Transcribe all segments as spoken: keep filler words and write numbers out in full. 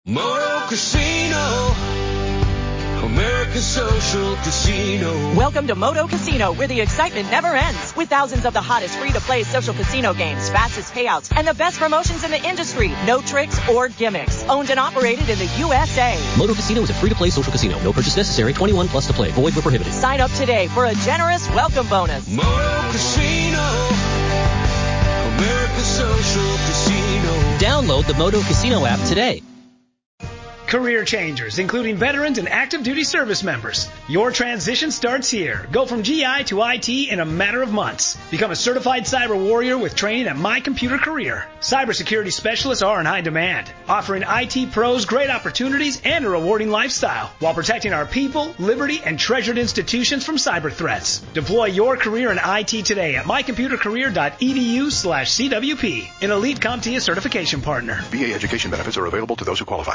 Moto Casino, America's social casino. Welcome to Moto Casino, where the excitement never ends. With thousands of the hottest free-to-play social casino games, fastest payouts, and the best promotions in the industry. No tricks or gimmicks. Owned and operated in the U S A. Moto Casino is a free-to-play social casino. No purchase necessary. twenty-one plus to play. Void where prohibited. Sign up today for a generous welcome bonus. Moto Casino, America's social casino. Download the Moto Casino app today. Career changers, including veterans and active duty service members. Your transition starts here. Go from G I to I T in a matter of months. Become a certified cyber warrior with training at My Computer Career. Cybersecurity specialists are in high demand, offering I T pros great opportunities and a rewarding lifestyle while protecting our people, liberty, and treasured institutions from cyber threats. Deploy your career in I T today at mycomputercareer.edu slash CWP, an elite CompTIA certification partner. V A education benefits are available to those who qualify.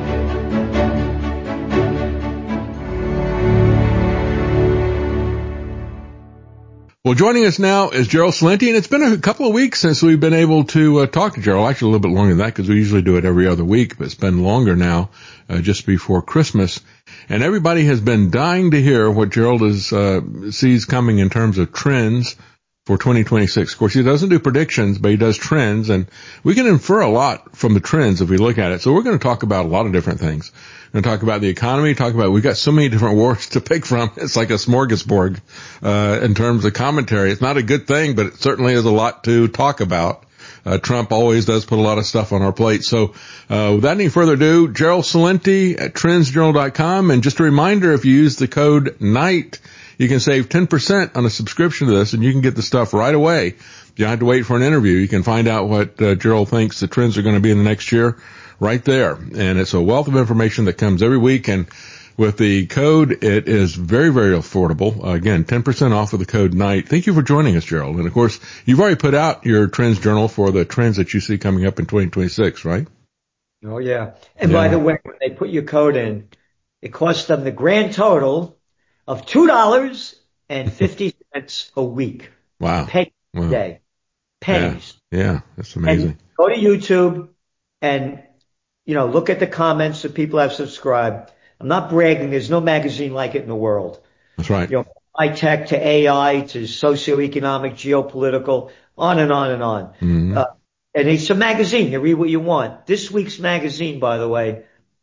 Well, joining us now is Gerald Celente, and it's been a couple of weeks since we've been able to uh, talk to Gerald. Actually, a little bit longer than that because we usually do it every other week, but it's been longer now, uh, just before Christmas. And everybody has been dying to hear what Gerald is, uh, sees coming in terms of trends for twenty twenty-six. Of course, he doesn't do predictions, but he does trends, and we can infer a lot from the trends if we look at it. So we're going to talk about a lot of different things. We're going to talk about the economy, talk about, we've got so many different wars to pick from. It's like a smorgasbord, uh, in terms of commentary. It's not a good thing, but it certainly is a lot to talk about. Uh, Trump always does put a lot of stuff on our plate. So, uh, without any further ado, Gerald Celente at trends journal dot com. And just a reminder, if you use the code NIGHT, you can save ten percent on a subscription to this, and you can get the stuff right away. You don't have to wait for an interview. You can find out what uh, Gerald thinks the trends are going to be in the next year right there. And it's a wealth of information that comes every week. And with the code, it is very, very affordable. Uh, again, ten percent off with the code NIGHT. Thank you for joining us, Gerald. And, of course, you've already put out your trends journal for the trends that you see coming up in twenty twenty-six, right? Oh, yeah. And yeah. By the way, when they put your code in, it costs them the grand total of two dollars and fifty cents a week. Wow. Pennies wow. a day. Pennies. Yeah. yeah, that's amazing. And go to YouTube and, you know, look at the comments that people have subscribed. I'm not bragging. There's no magazine like it in the world. That's right. You know, high tech to A I to socioeconomic, geopolitical, on and on and on. Mm-hmm. Uh, and it's a magazine. You read what you want. This week's magazine, by the way,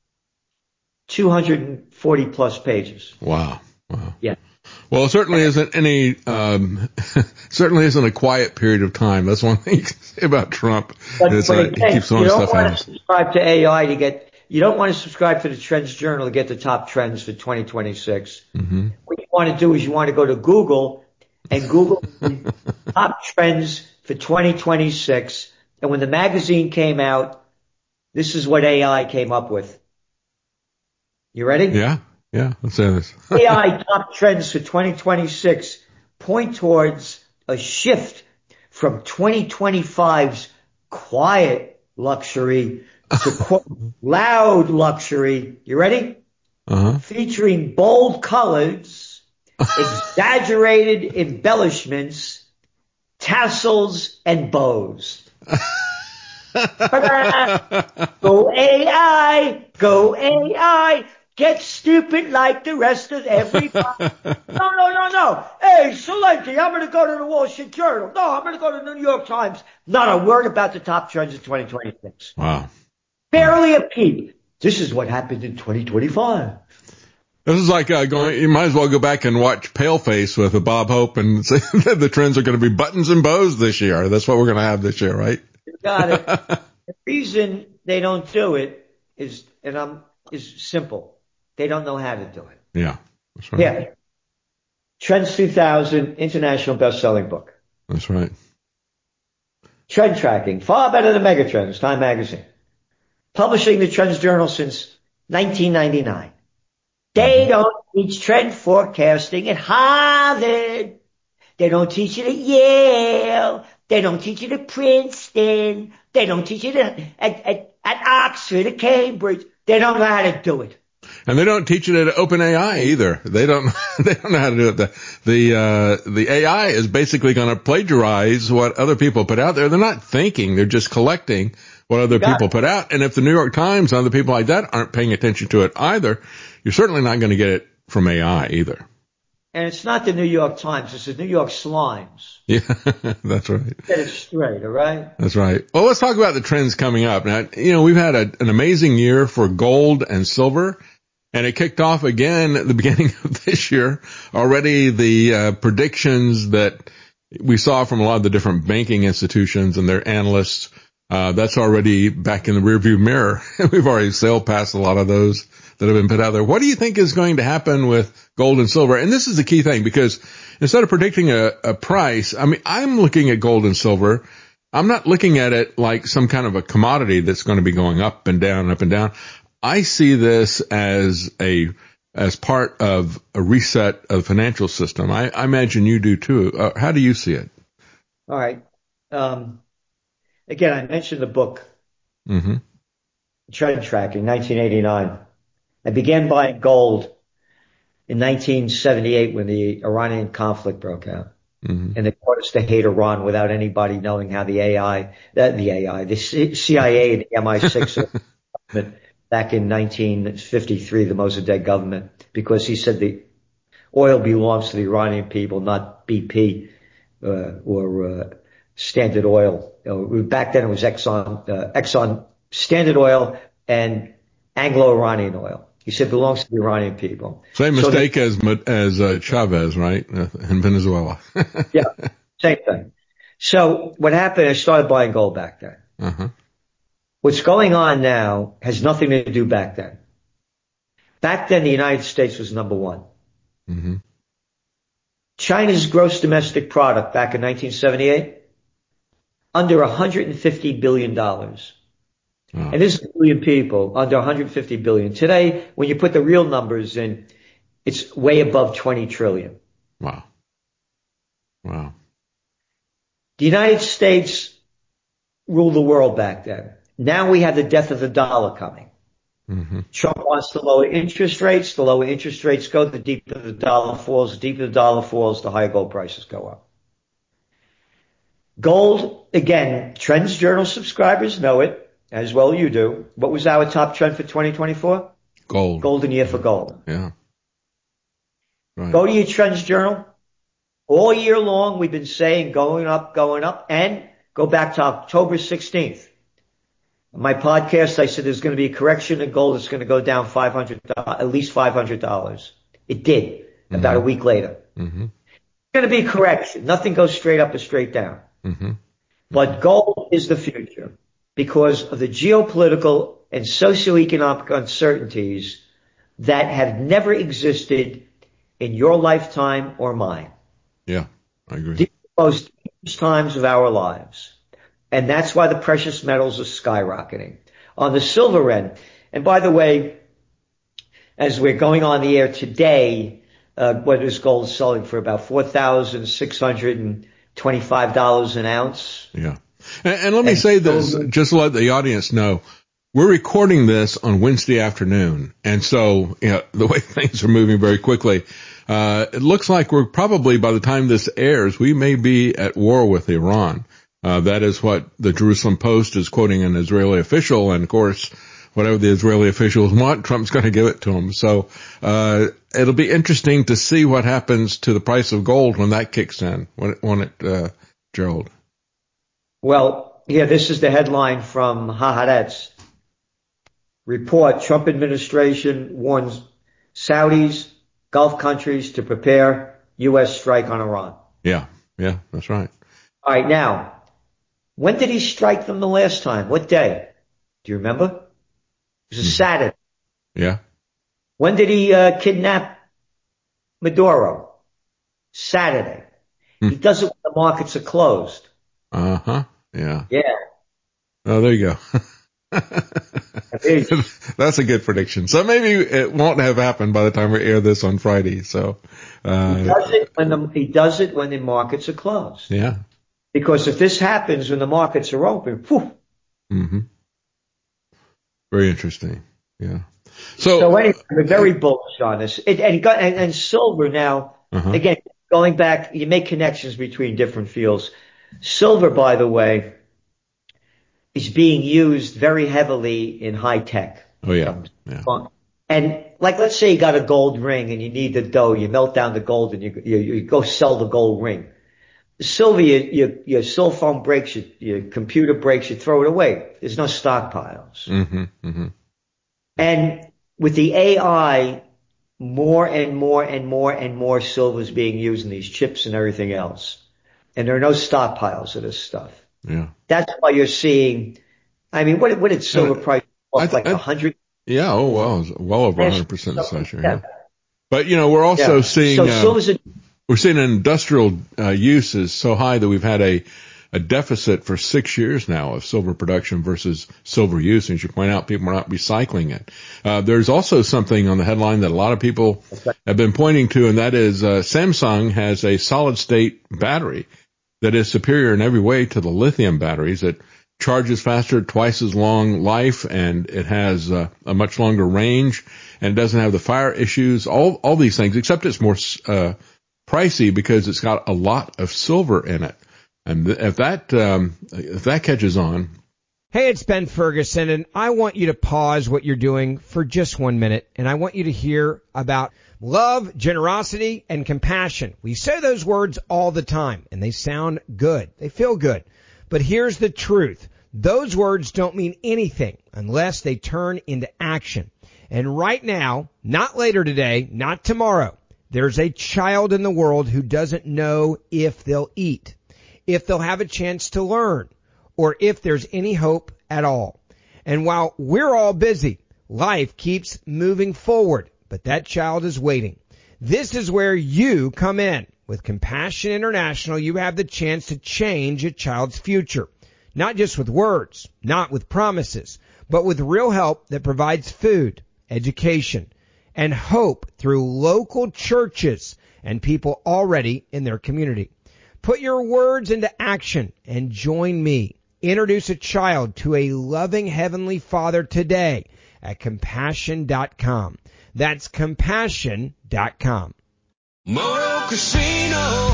two hundred forty plus pages. Wow. Wow. Yeah. Well, it certainly isn't any, um, certainly isn't a quiet period of time. That's one thing you can say about Trump. But, is, but uh, again, he keeps throwing you don't stuff want at to us. subscribe to A I to get, you don't want to subscribe to the Trends Journal to get the top trends for twenty twenty-six. Mm-hmm. What you want to do is you want to go to Google and Google the top trends for twenty twenty-six. And when the magazine came out, this is what A I came up with. You ready? Yeah. Yeah. Let's say this. A I top trends for twenty twenty-six point towards a shift from twenty twenty-five's quiet luxury to quote, loud luxury. You ready? Uh-huh. Featuring bold colors, exaggerated embellishments, tassels, and bows. Go A I, go A I, get stupid like the rest of everybody. No, no, no, no. Hey, Celente, I'm going to go to the Wall Street Journal. No, I'm going to go to the New York Times. Not a word about the top trends of twenty twenty-six. Wow. Barely a peep. This is what happened in twenty twenty-five. This is like uh, going, you might as well go back and watch Paleface with a Bob Hope and say that the trends are going to be buttons and bows this year. That's what we're going to have this year, right? You got it. The reason they don't do it is, and I'm, is simple. They don't know how to do it. Yeah. That's right. Yeah. Trends two thousand, international best-selling book. That's right. Trend tracking, far better than Megatrends, Time Magazine. Publishing the Trends Journal since nineteen ninety-nine. They don't teach trend forecasting at Harvard. They don't teach it at Yale. They don't teach it at Princeton. They don't teach it at, at, at, at Oxford, at Cambridge. They don't know how to do it. And they don't teach it at OpenAI either. They don't, they don't know how to do it. The, the, uh, the A I is basically going to plagiarize what other people put out there. They're not thinking. They're just collecting what other people put out. And if the New York Times and other people like that aren't paying attention to it either, you're certainly not going to get it from A I either. And it's not the New York Times. It's the New York Slimes. Yeah, that's right. Get it straight, all right? That's right. Well, let's talk about the trends coming up. Now, you know, we've had a, an amazing year for gold and silver, and it kicked off again at the beginning of this year. Already the uh, predictions that we saw from a lot of the different banking institutions and their analysts, uh, that's already back in the rearview mirror. We've already sailed past a lot of those that have been put out there. What do you think is going to happen with gold and silver? And this is the key thing, because instead of predicting a, a price, I mean, I'm looking at gold and silver. I'm not looking at it like some kind of a commodity that's going to be going up and down and up and down. I see this as a, as part of a reset of the financial system. I, I imagine you do too. Uh, how do you see it? All right. Um, again, I mentioned the book, mm-hmm. Trend Tracking, nineteen eighty-nine. I began buying gold in nineteen seventy-eight when the Iranian conflict broke out. Mm-hmm. And they taught us to hate Iran without anybody knowing how the A I, that the A I, the C I A and the M I six back in nineteen fifty-three, the Mossadegh government, because he said the oil belongs to the Iranian people, not B P uh, or uh, Standard Oil. Uh, back then it was Exxon, uh, Exxon Standard Oil and Anglo-Iranian oil. He said it belongs to the Iranian people. Same mistake so they, as as uh, Chavez, right, uh, in Venezuela. Yeah, same thing. So what happened, I started buying gold back then. Uh-huh. What's going on now has nothing to do back then. Back then, the United States was number one. Mm-hmm. China's gross domestic product back in nineteen seventy-eight, under one hundred fifty billion dollars. Oh. And this is a billion people, under one hundred fifty billion. Today, when you put the real numbers in, it's way above twenty trillion. Wow. Wow. The United States ruled the world back then. Now we have the death of the dollar coming. Mm-hmm. Trump wants to lower interest rates. The lower interest rates go, the deeper the dollar falls. The deeper the dollar falls, the higher gold prices go up. Gold, again, Trends Journal subscribers know it. As well you do. What was our top trend for twenty twenty-four? Gold. Golden year for gold. Yeah. Right. Go to your Trends Journal. All year long we've been saying going up, going up, and go back to October sixteenth. On my podcast, I said there's going to be a correction in gold. It's going to go down five hundred dollars, at least five hundred dollars. It did, mm-hmm. about a week later. Mm-hmm. It's going to be a correction. Nothing goes straight up or straight down. Mm-hmm. But gold is the future. Because of the geopolitical and socioeconomic uncertainties that have never existed in your lifetime or mine. Yeah, I agree. These are the most dangerous times of our lives. And that's why the precious metals are skyrocketing. On the silver end, and by the way, as we're going on the air today, uh, what is gold selling for? About four thousand six hundred twenty-five dollars an ounce. Yeah. And, and let me and say this, so, just to let the audience know, we're recording this on Wednesday afternoon. And so, you know, the way things are moving very quickly, uh, it looks like we're probably, by the time this airs, we may be at war with Iran. Uh, that is what the Jerusalem Post is quoting an Israeli official. And of course, whatever the Israeli officials want, Trump's going to give it to them. So, uh, it'll be interesting to see what happens to the price of gold when that kicks in, when it, when it, uh, Gerald. Well, yeah, this is the headline from Haaretz. Report, Trump administration warns Saudis, Gulf countries to prepare U S strike on Iran. Yeah, yeah, that's right. All right, now, when did he strike them the last time? What day? Do you remember? It was a mm-hmm. Saturday. Yeah. When did he uh, kidnap Maduro? Saturday. Mm. He does it when the markets are closed. Uh-huh. Yeah. Yeah. Oh, there you go. That's a good prediction. So maybe it won't have happened by the time we air this on Friday. So, uh, he does it when the, he does it when the markets are closed. Yeah. Because if this happens when the markets are open, whew. Mm-hmm. Very interesting. Yeah. So, So anyway, we're very bullish on this. It, and, got- and, and silver now, uh-huh. again, going back, you make connections between different fields. Silver, by the way, is being used very heavily in high tech. Oh, yeah. yeah. And like, let's say you got a gold ring and you need the dough. You melt down the gold and you, you, you go sell the gold ring. Silver, you, you, your cell phone breaks, your, your computer breaks, you throw it away. There's no stockpiles. Mm-hmm, mm-hmm. And with the A I, more and more and more and more silver is being used in these chips and everything else. And there are no stockpiles of this stuff. Yeah. That's why you're seeing, I mean, what, what did silver price up, like a hundred? Yeah. Oh, well, it was well over one hundred percent this last year. Yeah. Yeah. But, you know, we're also Yeah. seeing, So uh, silver's a, we're seeing industrial uh, use is so high that we've had a, a deficit for six years now of silver production versus silver use. And as you point out, people are not recycling it. Uh, there's also something on the headline that a lot of people have been pointing to, and that is uh, Samsung has a solid state battery that is superior in every way to the lithium batteries. It charges faster, twice as long life, and it has uh, a much longer range, and it doesn't have the fire issues, all all these things, except it's more uh, pricey because it's got a lot of silver in it. And if that um, if that catches on. Hey, it's Ben Ferguson, and I want you to pause what you're doing for just one minute, and I want you to hear about love, generosity, and compassion. We say those words all the time, and they sound good. They feel good. But here's the truth. Those words don't mean anything unless they turn into action. And right now, not later today, not tomorrow, there's a child in the world who doesn't know if they'll eat, if they'll have a chance to learn, or if there's any hope at all. And while we're all busy, life keeps moving forward, but that child is waiting. This is where you come in. With Compassion International, you have the chance to change a child's future. Not just with words, not with promises, but with real help that provides food, education, and hope through local churches and people already in their community. Put your words into action and join me. Introduce a child to a loving Heavenly Father today at compassion dot com. That's compassion dot com. Moto Casino,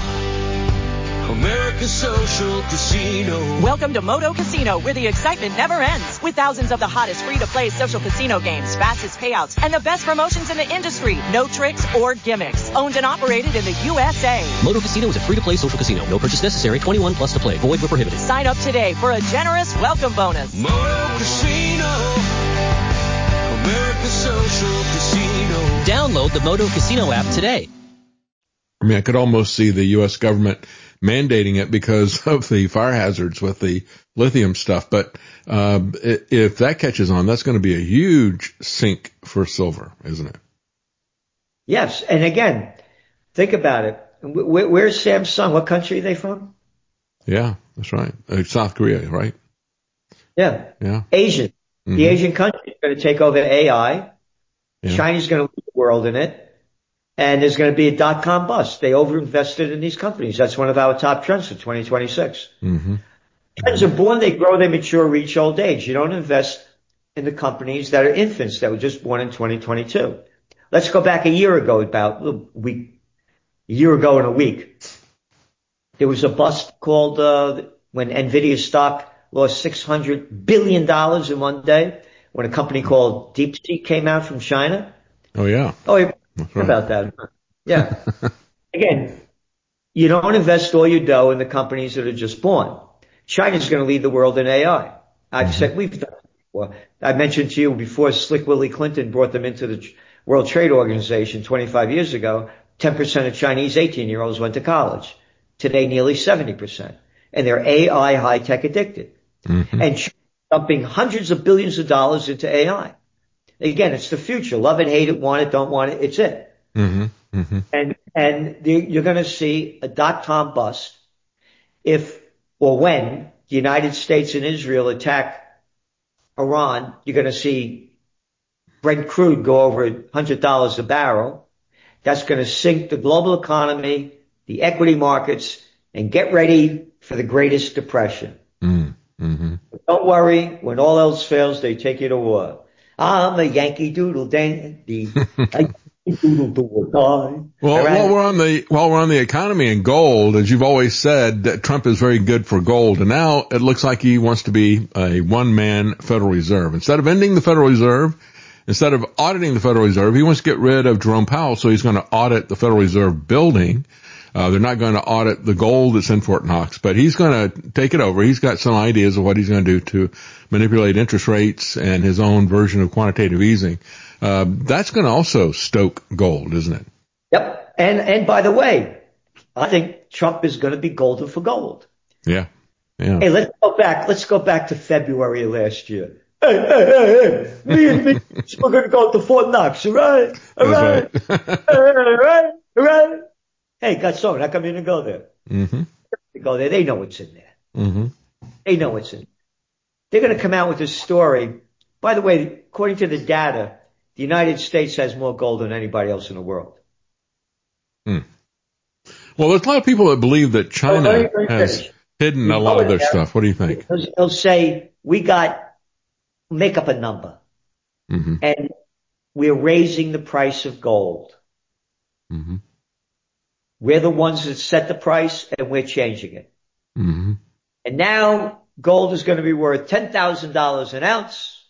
America's social casino. Welcome to Moto Casino, where the excitement never ends. With thousands of the hottest free-to-play social casino games, fastest payouts, and the best promotions in the industry. No tricks or gimmicks. Owned and operated in the U S A. Moto Casino is a free-to-play social casino. No purchase necessary. twenty-one plus to play. Void where prohibited. Sign up today for a generous welcome bonus. Moto Casino, America's social casino. Download the Moto Casino app today. I mean, I could almost see the U S government mandating it because of the fire hazards with the lithium stuff. But uh, if that catches on, that's going to be a huge sink for silver, isn't it? yes. And again, think about it. Where, where's Samsung? What country are they from? Yeah, that's right. Uh, South Korea, right? Yeah. Yeah. Asian. Mm-hmm. The Asian country is going to take over A I. Yeah. China's going to lead the world in it. And there's going to be a dot-com bust. They overinvested in these companies. That's one of our top trends for twenty twenty-six. Mm-hmm. Trends are born, they grow, they mature, reach old age. You don't invest in the companies that are infants that were just born in twenty twenty-two. Let's go back a year ago, about a week, a year ago in a week. There was a bust called uh, when NVIDIA stock lost six hundred billion dollars in one day when a company called DeepSeek came out from China. Oh, yeah. Oh, yeah. Right. About that. Yeah. Again, you don't invest all your dough in the companies that are just born. China's going to lead the world in A I. I've mm-hmm. said, we've done it before. I mentioned to you before Slick Willie Clinton brought them into the World Trade Organization twenty-five years ago, ten percent of Chinese eighteen year olds went to college. Today, nearly seventy percent. And they're A I high-tech addicted. Mm-hmm. And dumping hundreds of billions of dollars into A I. Again, it's the future. Love it, hate it, want it, don't want it. It's it. Mm-hmm. Mm-hmm. And, and you're going to see a dot-com bust if or when the United States and Israel attack Iran. You're going to see Brent crude go over one hundred dollars a barrel. That's going to sink the global economy, the equity markets, and get ready for the greatest depression. Mm-hmm. Don't worry. When all else fails, they take you to war. I'm a Yankee Doodle dandy. A Yankee Doodle do or die. Well, right? while we're on the while we're on the economy and gold, as you've always said, that Trump is very good for gold, and now it looks like he wants to be a one-man Federal Reserve. Instead of ending the Federal Reserve, instead of auditing the Federal Reserve, he wants to get rid of Jerome Powell, so he's going to audit the Federal Reserve building. Uh, they're not going to audit the gold that's in Fort Knox, but he's going to take it over. He's got some ideas of what he's going to do to manipulate interest rates and his own version of quantitative easing. Uh, that's going to also stoke gold, isn't it? Yep. And, and by the way, I think Trump is going to be golden for gold. Yeah. Yeah. Hey, let's go back. Let's go back to February of last year. Hey, hey, hey, hey. Me and me, we're going to go to Fort Knox, all right? All right. That's right. all right. All right. Hey, Garcon, how come you didn't go there? Mm-hmm. They go there. They know what's in there. Mm-hmm. They know what's in there. They're going to come out with this story. By the way, according to the data, the United States has more gold than anybody else in the world. Hmm. Well, there's a lot of people that believe that China Oh, let me- let me has finish. hidden a You lot know of their it, stuff. What do you think? They'll, they'll say, we got, make up a number. Mm-hmm. And we're raising the price of gold. Mm-hmm. We're the ones that set the price and we're changing it. Mm-hmm. And now gold is going to be worth ten thousand dollars an ounce.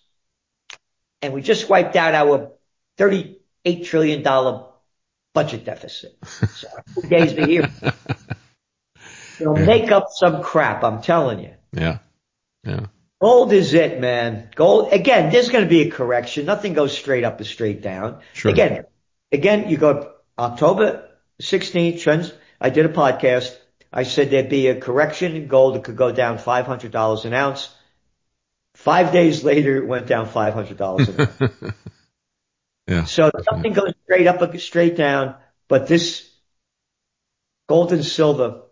And we just wiped out our thirty-eight trillion dollars budget deficit. So two days to hear. They'll Yeah. make up some crap, I'm telling you. Yeah. Yeah. Gold is it, man. Gold, again, there's going to be a correction. Nothing goes straight up or straight down. Sure. Again, again, you go October sixteenth, trends. I did a podcast. I said there'd be a correction in gold. It could go down five hundred dollars an ounce. Five days later, it went down five hundred dollars an ounce. Yeah. So nothing goes straight up or straight down, but this gold and silver,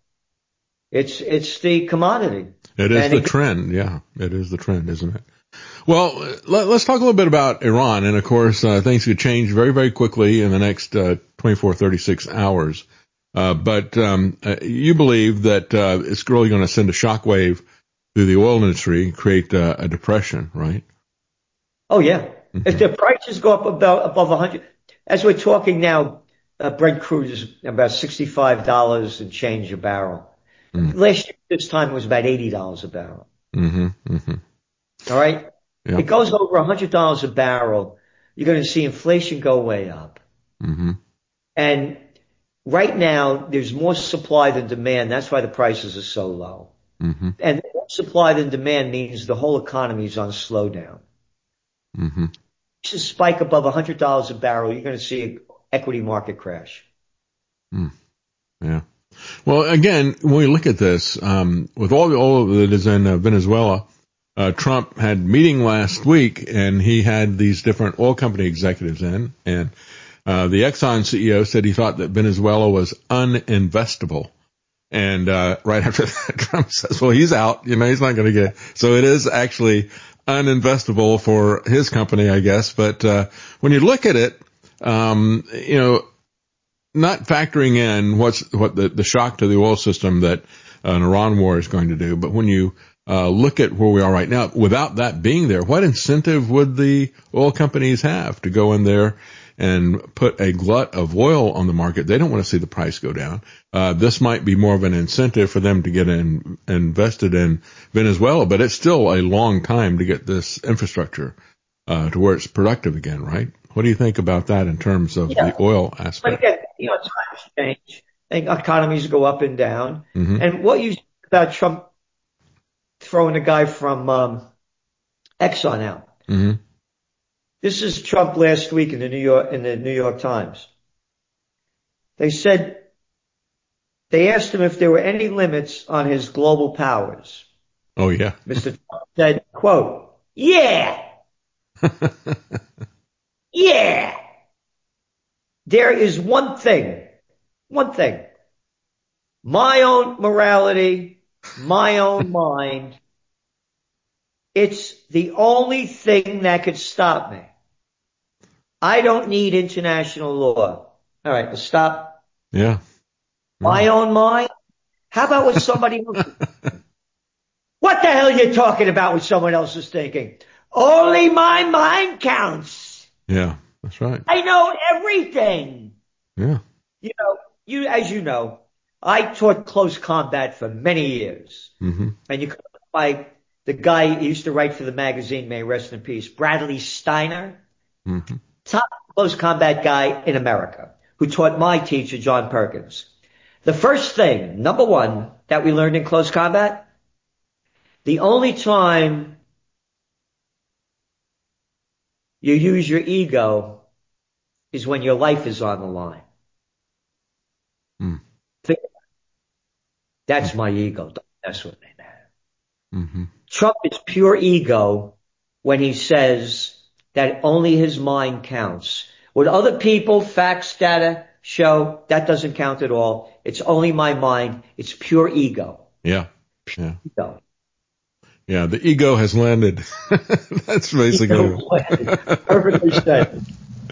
it's, it's the commodity. It is And the it- trend. Yeah, it is the trend, isn't it? Well, let, let's talk a little bit about Iran. And of course, uh, things could change very, very quickly in the next uh, twenty-four, thirty-six hours. Uh, but um, uh, you believe that uh, it's really going to send a shockwave through the oil industry and create uh, a depression, right? Oh, yeah. Mm-hmm. If the prices go up about above one hundred, as we're talking now, uh, Brent crude is about sixty-five dollars and change a barrel. Mm-hmm. Last year, this time it was about eighty dollars a barrel. Mm-hmm. Mm-hmm. All right. Yeah. It goes over one hundred dollars a barrel. You're going to see inflation go way up. Mm-hmm. And right now, there's more supply than demand. That's why the prices are so low. Mm-hmm. And more supply than demand means the whole economy is on slowdown. Mm-hmm. If you spike above one hundred dollars a barrel, you're going to see an equity market crash. Mm. Yeah. Well, again, when we look at this, um, with all the oil that is in uh, Venezuela, uh, Trump had a meeting last week and he had these different oil company executives in, and uh, the Exxon C E O said he thought that Venezuela was uninvestable. And, uh, right after that, Trump says, well, he's out, you know, he's not going to get, so it is actually uninvestable for his company, I guess. But, uh, when you look at it, um, you know, not factoring in what's, what the, the shock to the oil system that an Iran war is going to do, but when you, uh, look at where we are right now, without that being there, what incentive would the oil companies have to go in there and put a glut of oil on the market? They don't want to see the price go down. Uh, this might be more of an incentive for them to get in, invested in Venezuela, but it's still a long time to get this infrastructure, uh, to where it's productive again, right? What do you think about that in terms of Yeah. the oil But aspect? again, you know, times change. I think economies go up and down. Mm-hmm. And what you said about Trump throwing a guy from um, Exxon out. Mm-hmm. This is Trump last week in the New York in the New York Times. They said they asked him if there were any limits on his global powers. Oh, yeah. Mister Trump said, quote, yeah, yeah. There is one thing, one thing. My own morality, my own mind. It's the only thing that could stop me. I don't need international law. All right, well, stop. Yeah. My own mind? How about what somebody else? What the hell are you talking about what someone else is thinking? Only my mind counts. Yeah, that's right. I know everything. Yeah. You know, you, as you know, I taught close combat for many years. Mm-hmm. And you could by the guy who used to write for the magazine, may rest in peace, Bradley Steiner, Mm-hmm. top close combat guy in America, who taught my teacher, John Perkins. The first thing, number one, that we learned in close combat, the only time you use your ego is when your life is on the line. Mm. Think about it. That's my ego. Don't mess with me, man. Mm-hmm. Trump is pure ego when he says that only his mind counts. What other people, facts, data show, that doesn't count at all. It's only my mind. It's pure ego. Yeah. Pure Yeah. ego. Yeah. The ego has landed. That's basically it. Perfectly said.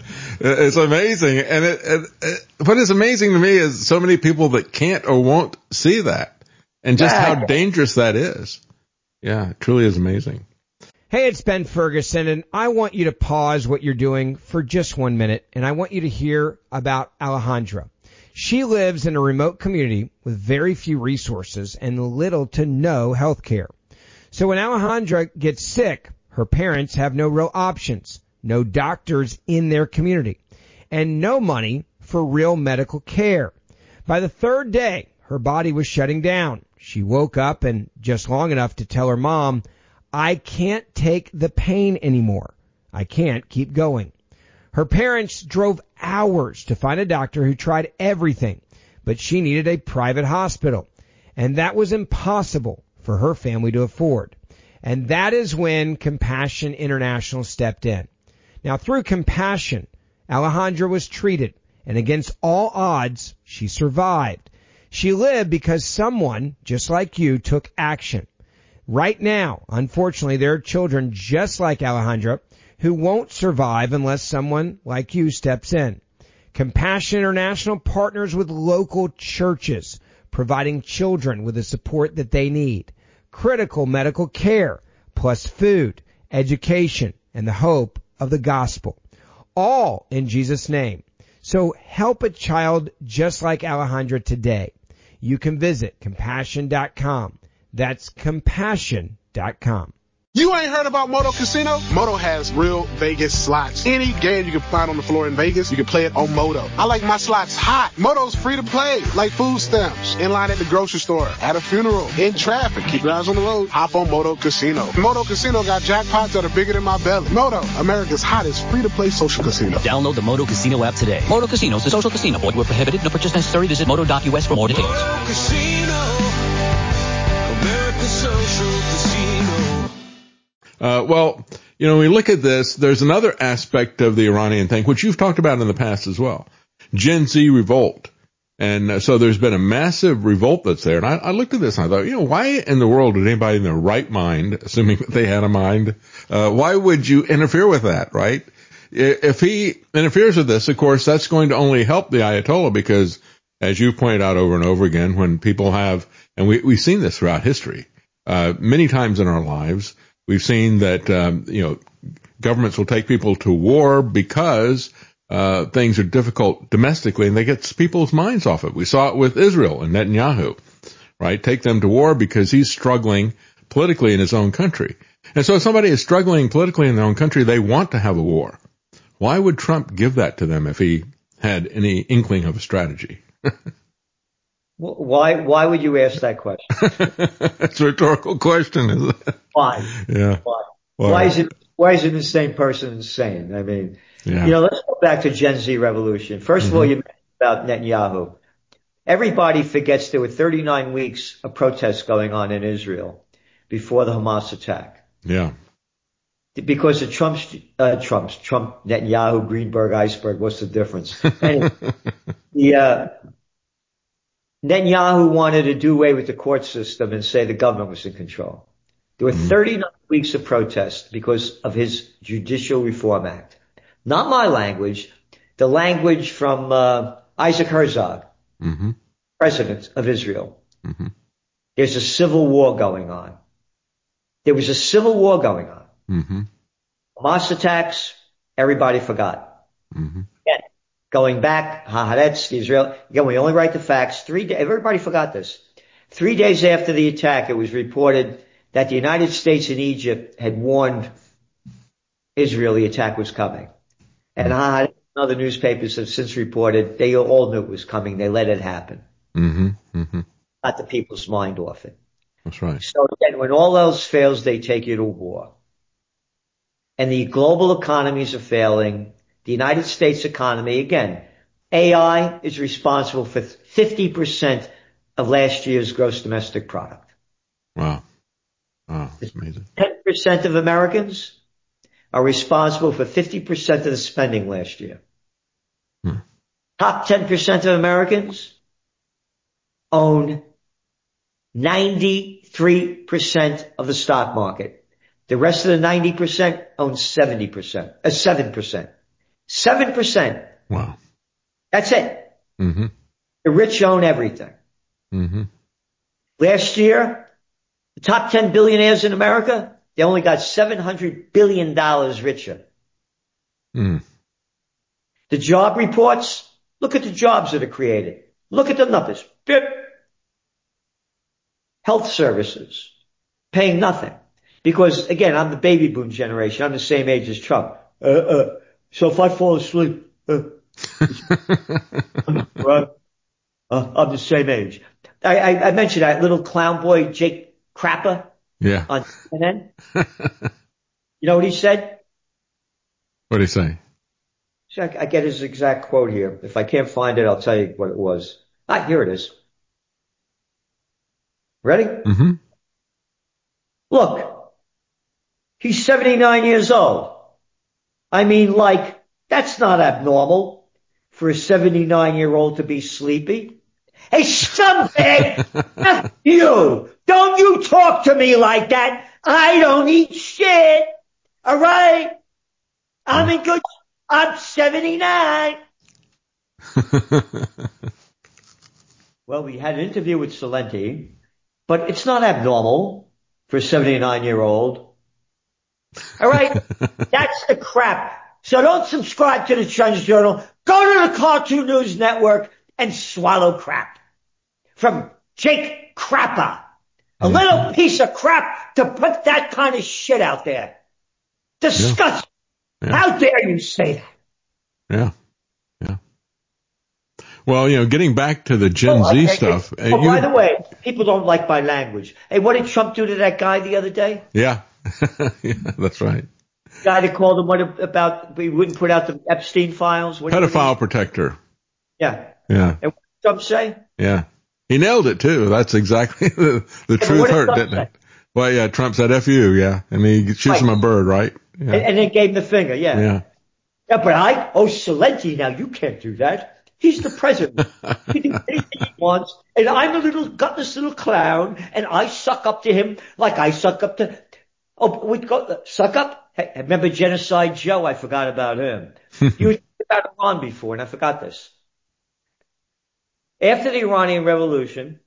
It's amazing. And it, it, it, what is amazing to me is so many people that can't or won't see that and just how dangerous that is. Yeah, it truly is amazing. Hey, it's Ben Ferguson, and I want you to pause what you're doing for just one minute, and I want you to hear about Alejandra. She lives in a remote community with very few resources and little to no health care. So when Alejandra gets sick, her parents have no real options, no doctors in their community, and no money for real medical care. By the third day, her body was shutting down. She woke up and just long enough to tell her mom, I can't take the pain anymore. I can't keep going. Her parents drove hours to find a doctor who tried everything, but she needed a private hospital, and that was impossible for her family to afford. And that is when Compassion International stepped in. Now, through Compassion, Alejandra was treated, and against all odds, she survived. She lived because someone, just like you, took action. Right now, unfortunately, there are children just like Alejandra who won't survive unless someone like you steps in. Compassion International partners with local churches, providing children with the support that they need, critical medical care, plus food, education, and the hope of the gospel, all in Jesus' name. So help a child just like Alejandra today. You can visit compassion dot com. That's compassion dot com. You ain't heard about Moto Casino? Moto has real Vegas slots. Any game you can find on the floor in Vegas, you can play it on Moto. I like my slots hot. Moto's free to play, like food stamps, in line at the grocery store, at a funeral, in traffic. Keep your eyes on the road. Hop on Moto Casino. Moto Casino got jackpots that are bigger than my belly. Moto, America's hottest free-to-play social casino. Download the Moto Casino app today. Moto Casino is a social casino. Void where prohibited. No purchase necessary. Visit moto dot u s for more details. Moto Casino, America's social casino. Uh, well, you know, when we look at this, there's another aspect of the Iranian thing, which you've talked about in the past as well. Gen Z revolt. And uh, so there's been a massive revolt that's there. And I, I looked at this and I thought, you know, why in the world would anybody in their right mind, assuming that they had a mind, uh, why would you interfere with that, right? If he interferes with this, of course, that's going to only help the Ayatollah because, as you pointed out over and over again, when people have, and we, we've seen this throughout history, uh, many times in our lives, we've seen that, um, you know, governments will take people to war because uh things are difficult domestically, and they get people's minds off it. We saw it with Israel and Netanyahu, right? Take them to war because he's struggling politically in his own country. And so if somebody is struggling politically in their own country, they want to have a war. Why would Trump give that to them if he had any inkling of a strategy? Why, why would you ask that question? That's a rhetorical question, isn't it? Why? Yeah. Why? Why? Why is it, why is it the same person insane? I mean, yeah. you know, let's go back to Gen Z revolution. First Mm-hmm. of all, you mentioned about Netanyahu. Everybody forgets there were thirty-nine weeks of protests going on in Israel before the Hamas attack. Yeah. Because of Trump's, uh, Trump's, Trump, Netanyahu, Greenberg, iceberg, what's the difference? Anyway, the, uh, Netanyahu wanted to do away with the court system and say the government was in control. There were Mm-hmm. thirty-nine weeks of protest because of his Judicial Reform Act. Not my language, the language from uh, Isaac Herzog, mm-hmm. president of Israel. Mm-hmm. There's a civil war going on. There was a civil war going on. Mm-hmm. Hamas attacks, everybody forgot. Mm-hmm. Again, going back, Haaretz, Israel, again, we only write the facts. Three days, everybody forgot this. Three days after the attack, it was reported that the United States and Egypt had warned Israel the attack was coming. And Haaretz and other newspapers have since reported they all knew it was coming. They let it happen. Mm-hmm. Mm-hmm. Got the people's mind off it. That's right. So again, when all else fails, they take you to war. And the global economies are failing. The United States economy, again, A I is responsible for fifty percent of last year's gross domestic product. Wow. Wow. That's amazing. ten percent of Americans are responsible for fifty percent of the spending last year. Hmm. Top ten percent of Americans own ninety-three percent of the stock market. The rest of the ninety percent own seventy percent, uh, seven percent. seven percent. Wow. That's it. Mm-hmm. The rich own everything. Mm-hmm. Last year, the top ten billionaires in America, they only got seven hundred billion dollars richer. Mm. The job reports, look at the jobs that are created. Look at the numbers. Bip. Health services, paying nothing. Because, again, I'm the baby boom generation. I'm the same age as Trump. Uh, uh, so if I fall asleep, uh, uh, I'm the same age. I, I, I mentioned that little clown boy, Jake Crapper, yeah. on C N N. You know what he said? What did he say? So I, I get his exact quote here. If I can't find it, I'll tell you what it was. Ah, here it is. Ready? Mm-hmm. Look, he's seventy-nine years old. I mean, like, that's not abnormal for a seventy-nine-year-old to be sleepy. Hey, scumbag! F you! Don't you talk to me like that! I don't eat shit! Alright? I'm in good... I'm seventy-nine! Well, we had an interview with Celente, but it's not abnormal for a seventy-nine-year-old. Alright? That's the crap. So don't subscribe to the Trends Journal. Go to the Cartoon News Network and swallow crap. From Jake Crapper. A little piece of crap to put that kind of shit out there. Disgusting. Yeah. Yeah. How dare you say that? Yeah. Yeah. Well, you know, getting back to the Gen oh, Z okay. stuff. Oh, you, by the way, people don't like my language. Hey, what did Trump do to that guy the other day? Yeah. Yeah, that's right. Guy that called him what about, we wouldn't put out the Epstein files? What Pedophile protector. Yeah. Yeah. And what did Trump say? Yeah. He nailed it too. That's exactly the, the yeah, truth did hurt, Trump didn't say? it? Well, yeah, Trump said F you, yeah. And he shoots right. him a bird, right? Yeah. And, and then gave him the finger, yeah. Yeah. Yeah, but I, oh, Celente, now you can't do that. He's the president. He can do anything he wants. And I'm a little gutless little clown, and I suck up to him like I suck up to, oh, we go, suck up? Hey, remember Genocide Joe? I forgot about him. You heard about Iran before, and I forgot this. After the Iranian Revolution,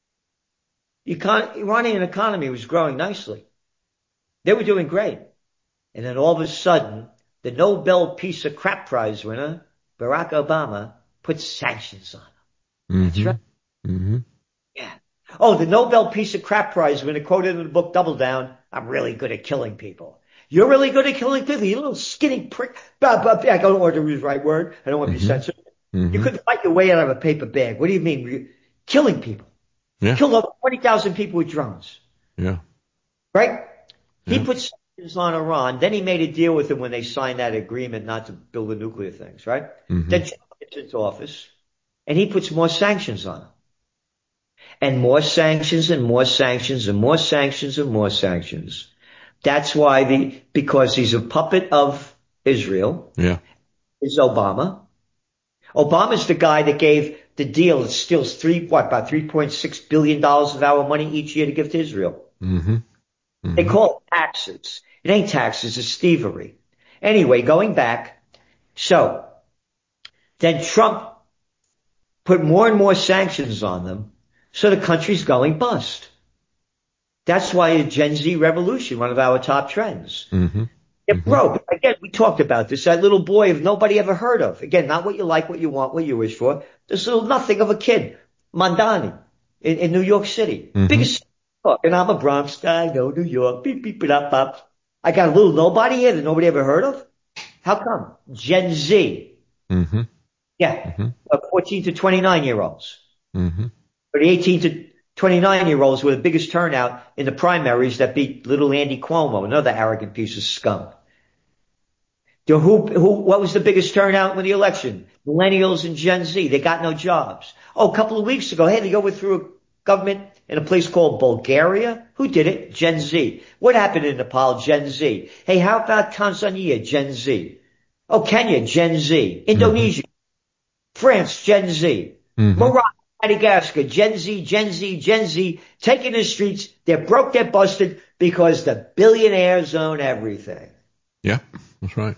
the econ- Iranian economy was growing nicely. They were doing great. And then all of a sudden, the Nobel Peace of Crap Prize winner, Barack Obama, put sanctions on them. Mm-hmm. That's right. Mm-hmm. Yeah. Oh, the Nobel Peace of Crap Prize winner quoted in the book Double Down, I'm really good at killing people. You're really good at killing people, you little skinny prick. I don't want to use the right word. I don't want to Mm-hmm. be censored. Mm-hmm. You couldn't fight your way out of a paper bag. What do you mean? Killing people. Yeah. Killed over twenty thousand people with drones. Yeah. Right? He Yeah. put sanctions on Iran. Then he made a deal with them when they signed that agreement not to build the nuclear things, right? Mm-hmm. Then Trump gets into office and he puts more sanctions on them. And more sanctions and more sanctions and more sanctions and more sanctions. That's why the, because he's a puppet of Israel. Yeah. Is Obama. Obama's the guy that gave the deal that steals three, what, about three point six billion dollars of our money each year to give to Israel. Mm-hmm. Mm-hmm. They call it taxes. It ain't taxes, it's thievery. Anyway, going back, so then Trump put more and more sanctions on them, so the country's going bust. That's why a Gen Z revolution, one of our top trends. Mm-hmm. They're Mm-hmm. broke. Again, we talked about this. That little boy if nobody ever heard of. Again, not what you like, what you want, what you wish for. This little nothing of a kid, Mandani, in, in New York City. Mm-hmm. Biggest fuck. And I'm a Bronx guy, no New York. Beep, beep, beep, up, up. I got a little nobody here that nobody ever heard of. How come? Gen Z. Mm-hmm. Yeah. Mm-hmm. Uh, fourteen to twenty-nine year olds. Mm-hmm. Or the eighteen to twenty-nine year olds were the biggest turnout in the primaries that beat little Andy Cuomo, another arrogant piece of scum. The who, who, what was the biggest turnout in the election? Millennials and Gen Z. They got no jobs. Oh, a couple of weeks ago, hey, they overthrew a government in a place called Bulgaria. Who did it? Gen Z. What happened in Nepal? Gen Z. Hey, how about Tanzania? Gen Z. Oh, Kenya? Gen Z. Indonesia. Mm-hmm. France? Gen Z. Mm-hmm. Morocco, Madagascar, Gen Z, Gen Z, Gen Z, taking the streets. They're broke, they're busted because the billionaires own everything. Yeah, that's right.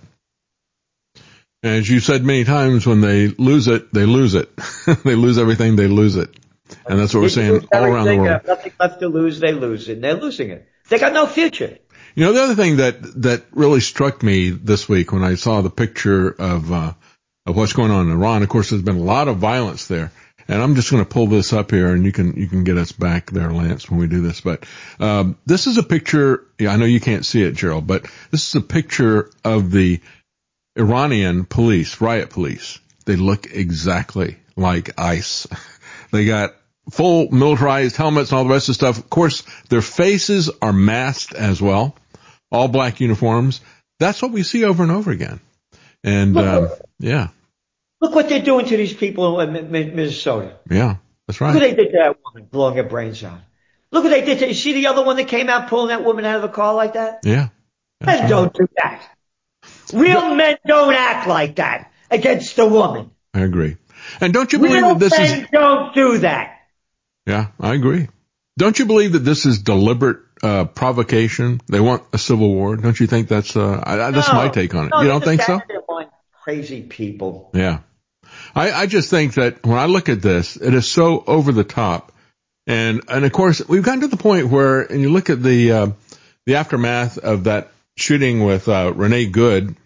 As you said many times, when they lose it, they lose it. They lose everything, they lose it. And that's what we're saying all around the world. They have nothing left to lose, they lose it. And they're losing it. They got no future. You know, the other thing that, that really struck me this week when I saw the picture of, uh, of what's going on in Iran, of course, there's been a lot of violence there. And I'm just going to pull this up here, and you can you can get us back there, Lance, when we do this. But um, this is a picture. Yeah, I know you can't see it, Gerald, but this is a picture of the Iranian police, riot police. They look exactly like ICE. They got full militarized helmets and all the rest of the stuff. Of course, their faces are masked as well, all black uniforms. That's what we see over and over again. And um, yeah. Look what they're doing to these people in Minnesota. Yeah, that's right. Look what they did to that woman, blowing her brains out. Look what they did to, you see the other one that came out pulling that woman out of the car like that? Yeah. Men right. don't do that. Real but, men don't act like that against a woman. I agree. And don't you believe Real that this men is... don't do that. Yeah, I agree. Don't you believe that this is deliberate uh provocation? They want a civil war. Don't you think that's... uh I, that's no, my take on it. No, you don't think so? Crazy people. Yeah. I, I just think that when I look at this, it is so over the top. And, and of course, we've gotten to the point where, and you look at the, uh, the aftermath of that shooting with, uh, Renee Good.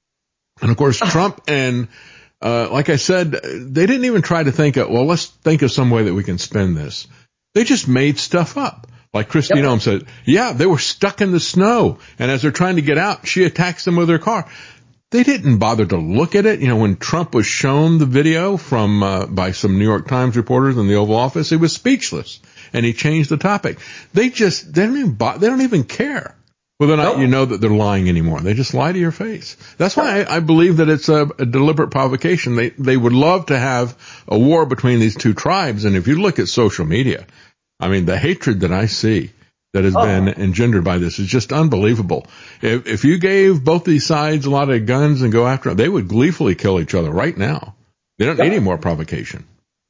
And of course, Trump and, uh, like I said, they didn't even try to think of, well, let's think of some way that we can spin this. They just made stuff up. Like Christine yep. Ohm said, yeah, they were stuck in the snow. And as they're trying to get out, she attacks them with her car. They didn't bother to look at it. You know, when Trump was shown the video from, uh, by some New York Times reporters in the Oval Office, he was speechless and he changed the topic. They just, they don't even, bo- they don't even care whether or not nope. you know that they're lying anymore. They just lie to your face. That's why I, I believe that it's a, a deliberate provocation. They, they would love to have a war between these two tribes. And if you look at social media, I mean, the hatred that I see that has oh. been engendered by this is just unbelievable. If, if you gave both these sides a lot of guns and go after them, they would gleefully kill each other right now. They don't yep. need any more provocation.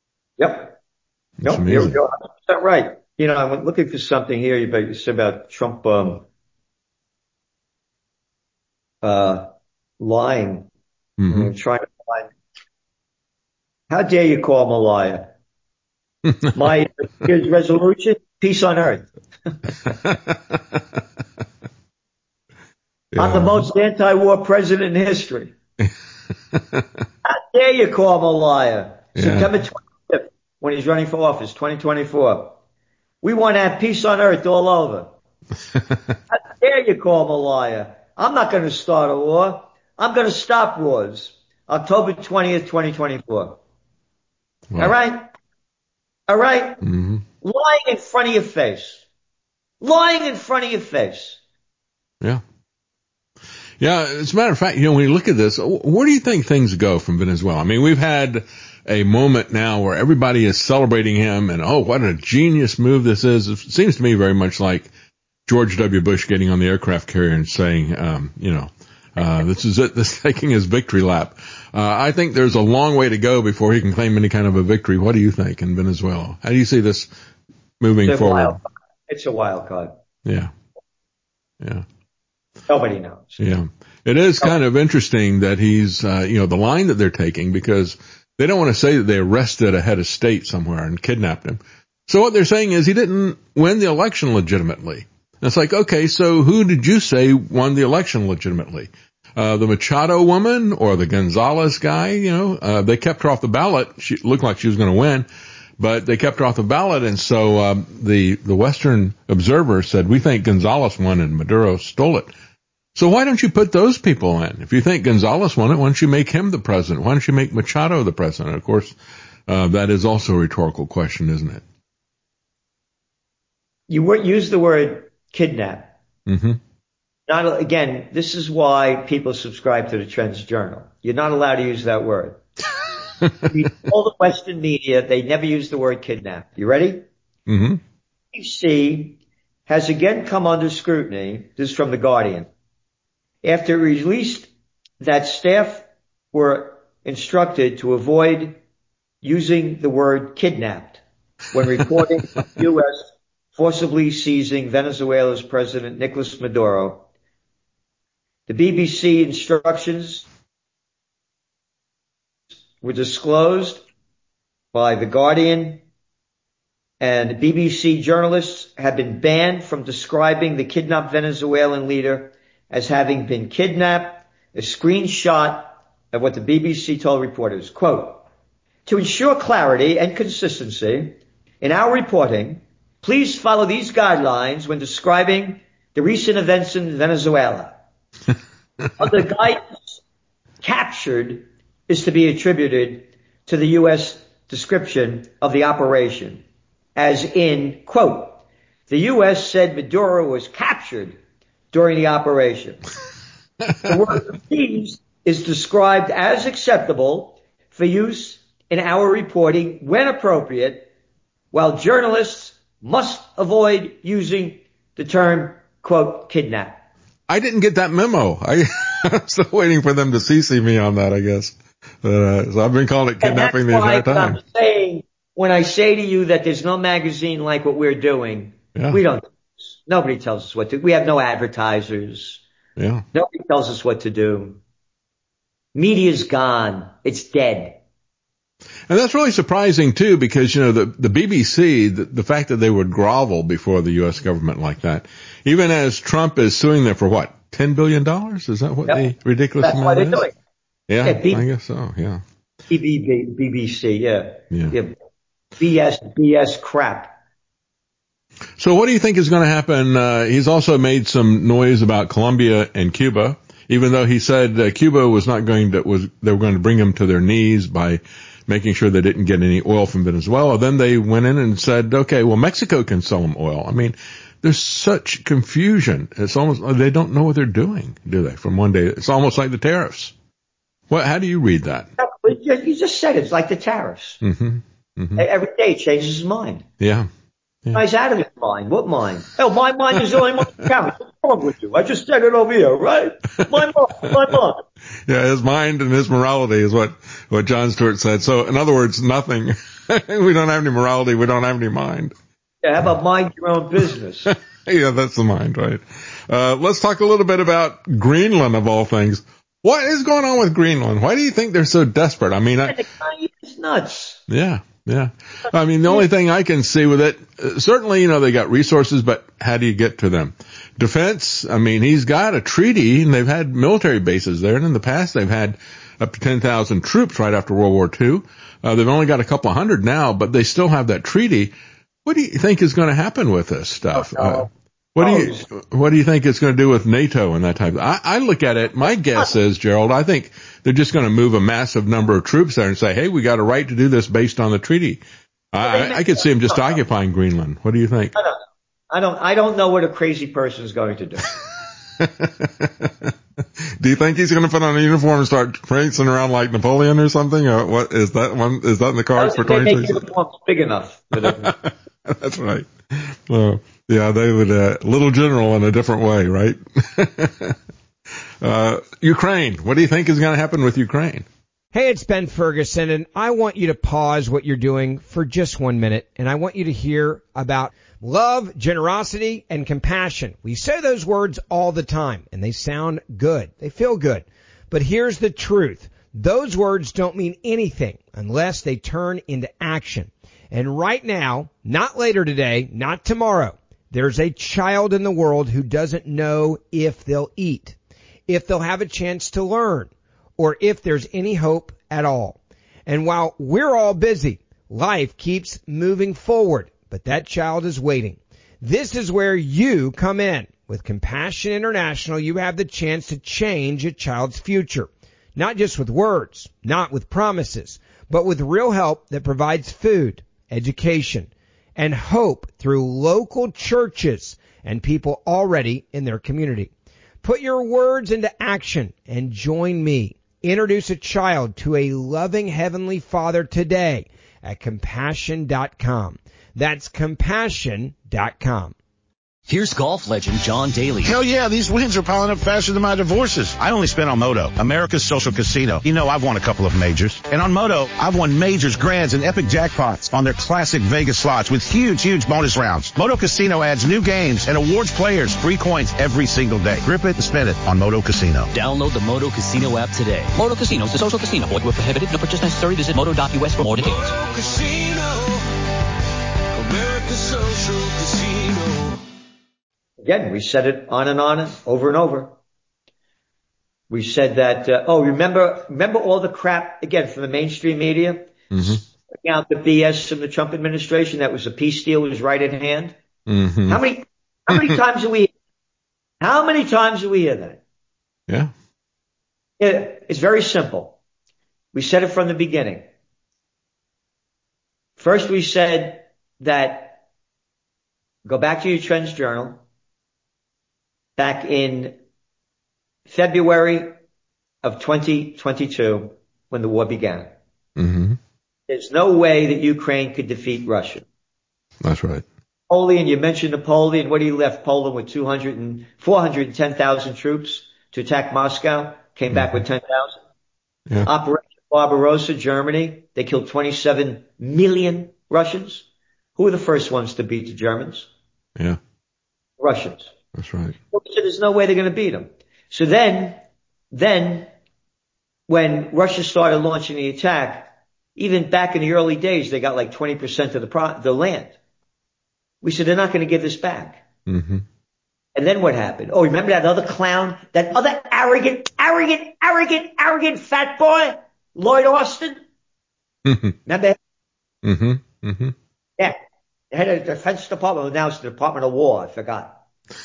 Yep. It's nope. amazing. You're one hundred percent right. You know, I'm looking for something here about, you said about Trump, um, uh, lying. Mm-hmm. I mean, trying to lie. How dare you call him a liar? My his resolution, peace on earth. yeah. I'm the most anti-war president in history. How dare you call him a liar? Yeah. September twenty-fifth, when he's running for office, twenty twenty-four. We want to have peace on earth all over. How dare you call him a liar? I'm not going to start a war. I'm going to stop wars. October twentieth, twenty twenty-four. Wow. All right? All right? Mm-hmm. Lying in front of your face. Lying in front of your face. Yeah. Yeah, as a matter of fact, you know, when you look at this, where do you think things go from Venezuela? I mean, we've had a moment now where everybody is celebrating him and, oh, what a genius move this is. It seems to me very much like George W. Bush getting on the aircraft carrier and saying, um, you know, uh, this is it, this is taking his victory lap. Uh, I think there's a long way to go before he can claim any kind of a victory. What do you think in Venezuela? How do you see this moving it's forward? Wild. It's a wild card. Yeah. Yeah. Nobody knows. Yeah. It is kind of interesting that he's, uh, you know, the line that they're taking, because they don't want to say that they arrested a head of state somewhere and kidnapped him. So what they're saying is he didn't win the election legitimately. it's like, okay, so who did you say won the election legitimately? Uh, the Machado woman or the Gonzalez guy? You know, uh, they kept her off the ballot. She looked like she was going to win, but they kept her off the ballot. And so, um, the, the Western Observer said, we think Gonzalez won and Maduro stole it. So why don't you put those people in? If you think Gonzalez won it, why don't you make him the president? Why don't you make Machado the president? Of course, uh, that is also a rhetorical question, isn't it? You use the word kidnap. Mm-hmm. Not, again, this is why people subscribe to the Trends Journal. You're not allowed to use that word. All the Western media, they never use the word kidnap. You ready? Mm-hmm. B B C has again come under scrutiny. This is from The Guardian. After it released that staff were instructed to avoid using the word kidnapped when reporting on the U S forcibly seizing Venezuela's President Nicolas Maduro. The B B C instructions were disclosed by The Guardian, and B B C journalists have been banned from describing the kidnapped Venezuelan leader as having been kidnapped. A screenshot of what the B B C told reporters, quote, to ensure clarity and consistency in our reporting, please follow these guidelines when describing the recent events in Venezuela. Under guidance, captured is to be attributed to the U S description of the operation, as in, quote, the U S said Maduro was captured during the operation. The word seized is described as acceptable for use in our reporting when appropriate, while journalists must avoid using the term, quote, kidnap. I didn't get that memo. I, I'm still waiting for them to C C me on that, I guess. Uh, so I've been calling it kidnapping the entire time. I'm saying, when I say to you that there's no magazine like what we're doing, yeah. we don't. Nobody tells us what to do. We have no advertisers. Yeah. Nobody tells us what to do. Media's gone. It's dead. And that's really surprising too, because, you know, the, the B B C, the, the fact that they would grovel before the U S government like that, even as Trump is suing them for what, ten billion dollars? Is that what yep. the ridiculous that's amount why is? they're doing. Yeah, yeah B- I guess so, yeah. B B C, yeah. Yeah. yeah. B S, B S crap. So what do you think is going to happen? Uh, he's also made some noise about Colombia and Cuba, even though he said uh, Cuba was not going to, was, they were going to bring them to their knees by making sure they didn't get any oil from Venezuela. Then they went in and said, okay, well, Mexico can sell them oil. I mean, there's such confusion. It's almost, they don't know what they're doing, do they? From one day, it's almost like the tariffs. What, how do you read that? You just said it. It's like the tariffs. Mm-hmm. Mm-hmm. Every day he changes his mind. Yeah. yeah. He's out of his mind. What mind? Oh, my mind is the only mind that counts. What's wrong with you? I just said it over here, right? My mind, my mind. Yeah, his mind and his morality is what, what Jon Stewart said. So, in other words, nothing. We don't have any morality. We don't have any mind. Yeah, how about mind your own business? Yeah, that's the mind, right? Uh, let's talk a little bit about Greenland, of all things. What is going on with Greenland? Why do you think they're so desperate? I mean, I, it's nuts. Yeah, yeah. I mean, the only thing I can see with it, uh, certainly, you know, they got resources, but how do you get to them? Defense, I mean, he's got a treaty, and they've had military bases there, and in the past they've had up to ten thousand troops right after World War Two. Uh, they've only got a couple hundred now, but they still have that treaty. What do you think is going to happen with this stuff? Oh, no. uh, What do you what do you think it's going to do with NATO and that type of I, I look at it, my guess is, Gerald, I think they're just going to move a massive number of troops there and say, hey, we got a right to do this based on the treaty. I, I, I could see them just occupying Greenland. What do you think? I don't, I don't, I don't know what a crazy person is going to do. Do you think he's going to put on a uniform and start prancing around like Napoleon or something? Or what is that one? Is that in the cards for twenty twenty-six? They make uniforms big enough. That's right. Well, yeah, they would, uh, little general in a different way, right? uh, Ukraine. What do you think is going to happen with Ukraine? Hey, it's Ben Ferguson, and I want you to pause what you're doing for just one minute, and I want you to hear about love, generosity, and compassion. We say those words all the time, and they sound good. They feel good. But here's the truth. Those words don't mean anything unless they turn into action. And right now, not later today, not tomorrow, there's a child in the world who doesn't know if they'll eat, if they'll have a chance to learn, or if there's any hope at all. And while we're all busy, life keeps moving forward, but that child is waiting. This is where you come in. With Compassion International, you have the chance to change a child's future. Not just with words, not with promises, but with real help that provides food, education, and hope through local churches and people already in their community. Put your words into action and join me. Introduce a child to a loving Heavenly Father today at compassion dot com. That's compassion dot com. Here's golf legend John Daly. Hell yeah, these wins are piling up faster than my divorces. I only spent on Moto, America's social casino. You know I've won a couple of majors. And on Moto, I've won majors, grands, and epic jackpots on their classic Vegas slots with huge, huge bonus rounds. Moto Casino adds new games and awards players free coins every single day. Grip it and spin it on Moto Casino. Download the Moto Casino app today. Moto Casino is a social casino. Void where prohibited. No purchase necessary. Visit moto dot U S for more details. Moto Casino, America's social casino. Again, we said it on and on and over and over. We said that, uh, oh, remember, remember all the crap, again, from the mainstream media? Mm-hmm. Out the B S from the Trump administration that was a peace deal was right at hand. Mm-hmm. How many, how many times do we, how many times do we hear that? Yeah. It, it's very simple. We said it from the beginning. First, we said that, go back to your Trends Journal. Back in February of twenty twenty-two, when the war began. Mm-hmm. There's no way that Ukraine could defeat Russia. That's right. Napoleon, you mentioned Napoleon. What he left Poland with two hundred and four hundred ten thousand troops to attack Moscow. Came mm-hmm. back with ten thousand. Yeah. Operation Barbarossa, Germany. They killed twenty-seven million Russians. Who were the first ones to beat the Germans? Yeah. Russians. That's right. So there's no way they're going to beat them. So then, then, when Russia started launching the attack, even back in the early days, they got like twenty percent of the pro- the land. We said they're not going to give this back. Mm-hmm. And then what happened? Oh, remember that other clown, that other arrogant, arrogant, arrogant, arrogant fat boy, Lloyd Austin? Mm-hmm. Remember? Mm-hmm. Mm-hmm. Yeah. The head of the Defense Department, now it's the Department of War. I forgot.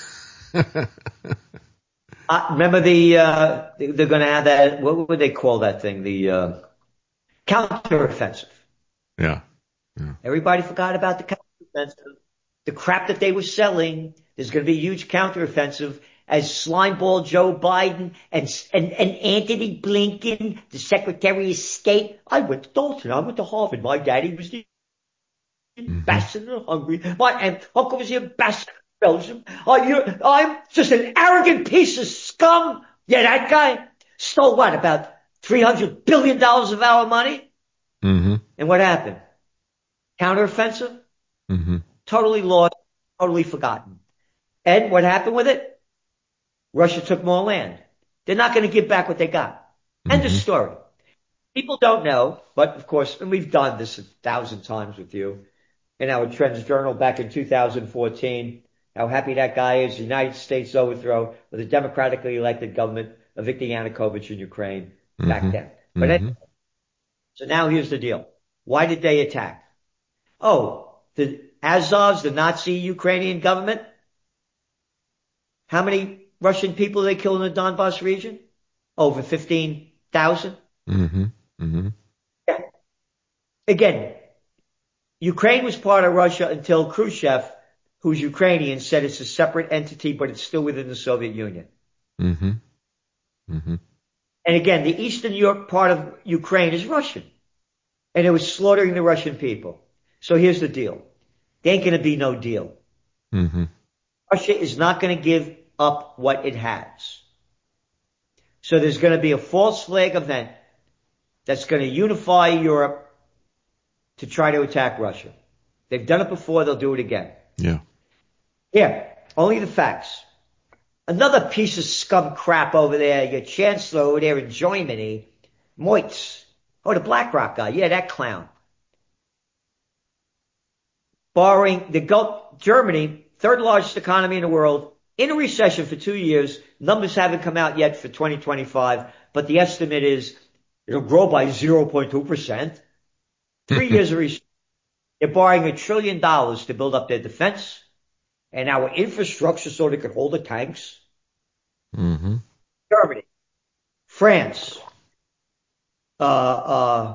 uh, remember the, uh, they're going to have that, what would they call that thing? The, uh, counteroffensive. Yeah. Yeah. Everybody forgot about the counteroffensive. The crap that they were selling. There's going to be a huge counteroffensive as slimeball Joe Biden and, and, and Anthony Blinken, the Secretary of State. I went to Dalton. I went to Harvard. My daddy was the mm-hmm. ambassador of Hungary. My aunt, uncle was the ambassador. Belgium. Oh, you're, I'm just an arrogant piece of scum. Yeah, that guy stole what, about three hundred billion dollars of our money? Mm-hmm. And what happened? Counteroffensive? Mm-hmm. Totally lost, totally forgotten. And what happened with it? Russia took more land. They're not going to give back what they got. Mm-hmm. End of story. People don't know, but of course, and we've done this a thousand times with you in our Trends Journal back in two thousand fourteen. How happy that guy is. The United States overthrow with a democratically elected government of Viktor Yanukovych in Ukraine mm-hmm. back then. But mm-hmm. anyway, so now here's the deal. Why did they attack? Oh, the Azovs, the Nazi Ukrainian government. How many Russian people did they kill in the Donbas region? Over fifteen thousand. Mm-hmm. Mm-hmm. Yeah. Again, Ukraine was part of Russia until Khrushchev, who's Ukrainian, said it's a separate entity, but it's still within the Soviet Union. Mm-hmm. Mm-hmm. And again, the Eastern Europe part of Ukraine is Russian. And it was slaughtering the Russian people. So here's the deal. There ain't going to be no deal. Mm-hmm. Russia is not going to give up what it has. So there's going to be a false flag event that's going to unify Europe to try to attack Russia. They've done it before, they'll do it again. Yeah. Here, only the facts. Another piece of scum crap over there, your chancellor over there in Germany, Moitz. Oh, the BlackRock guy. Yeah, that clown. Borrowing the Gulf, Germany third largest economy in the world, in a recession for two years. Numbers haven't come out yet for twenty twenty-five, but the estimate is it'll grow by zero point two percent. Three years of recession. They're borrowing a trillion dollars to build up their defense and our infrastructure so they can hold the tanks. Mm-hmm. Germany, France, uh, uh,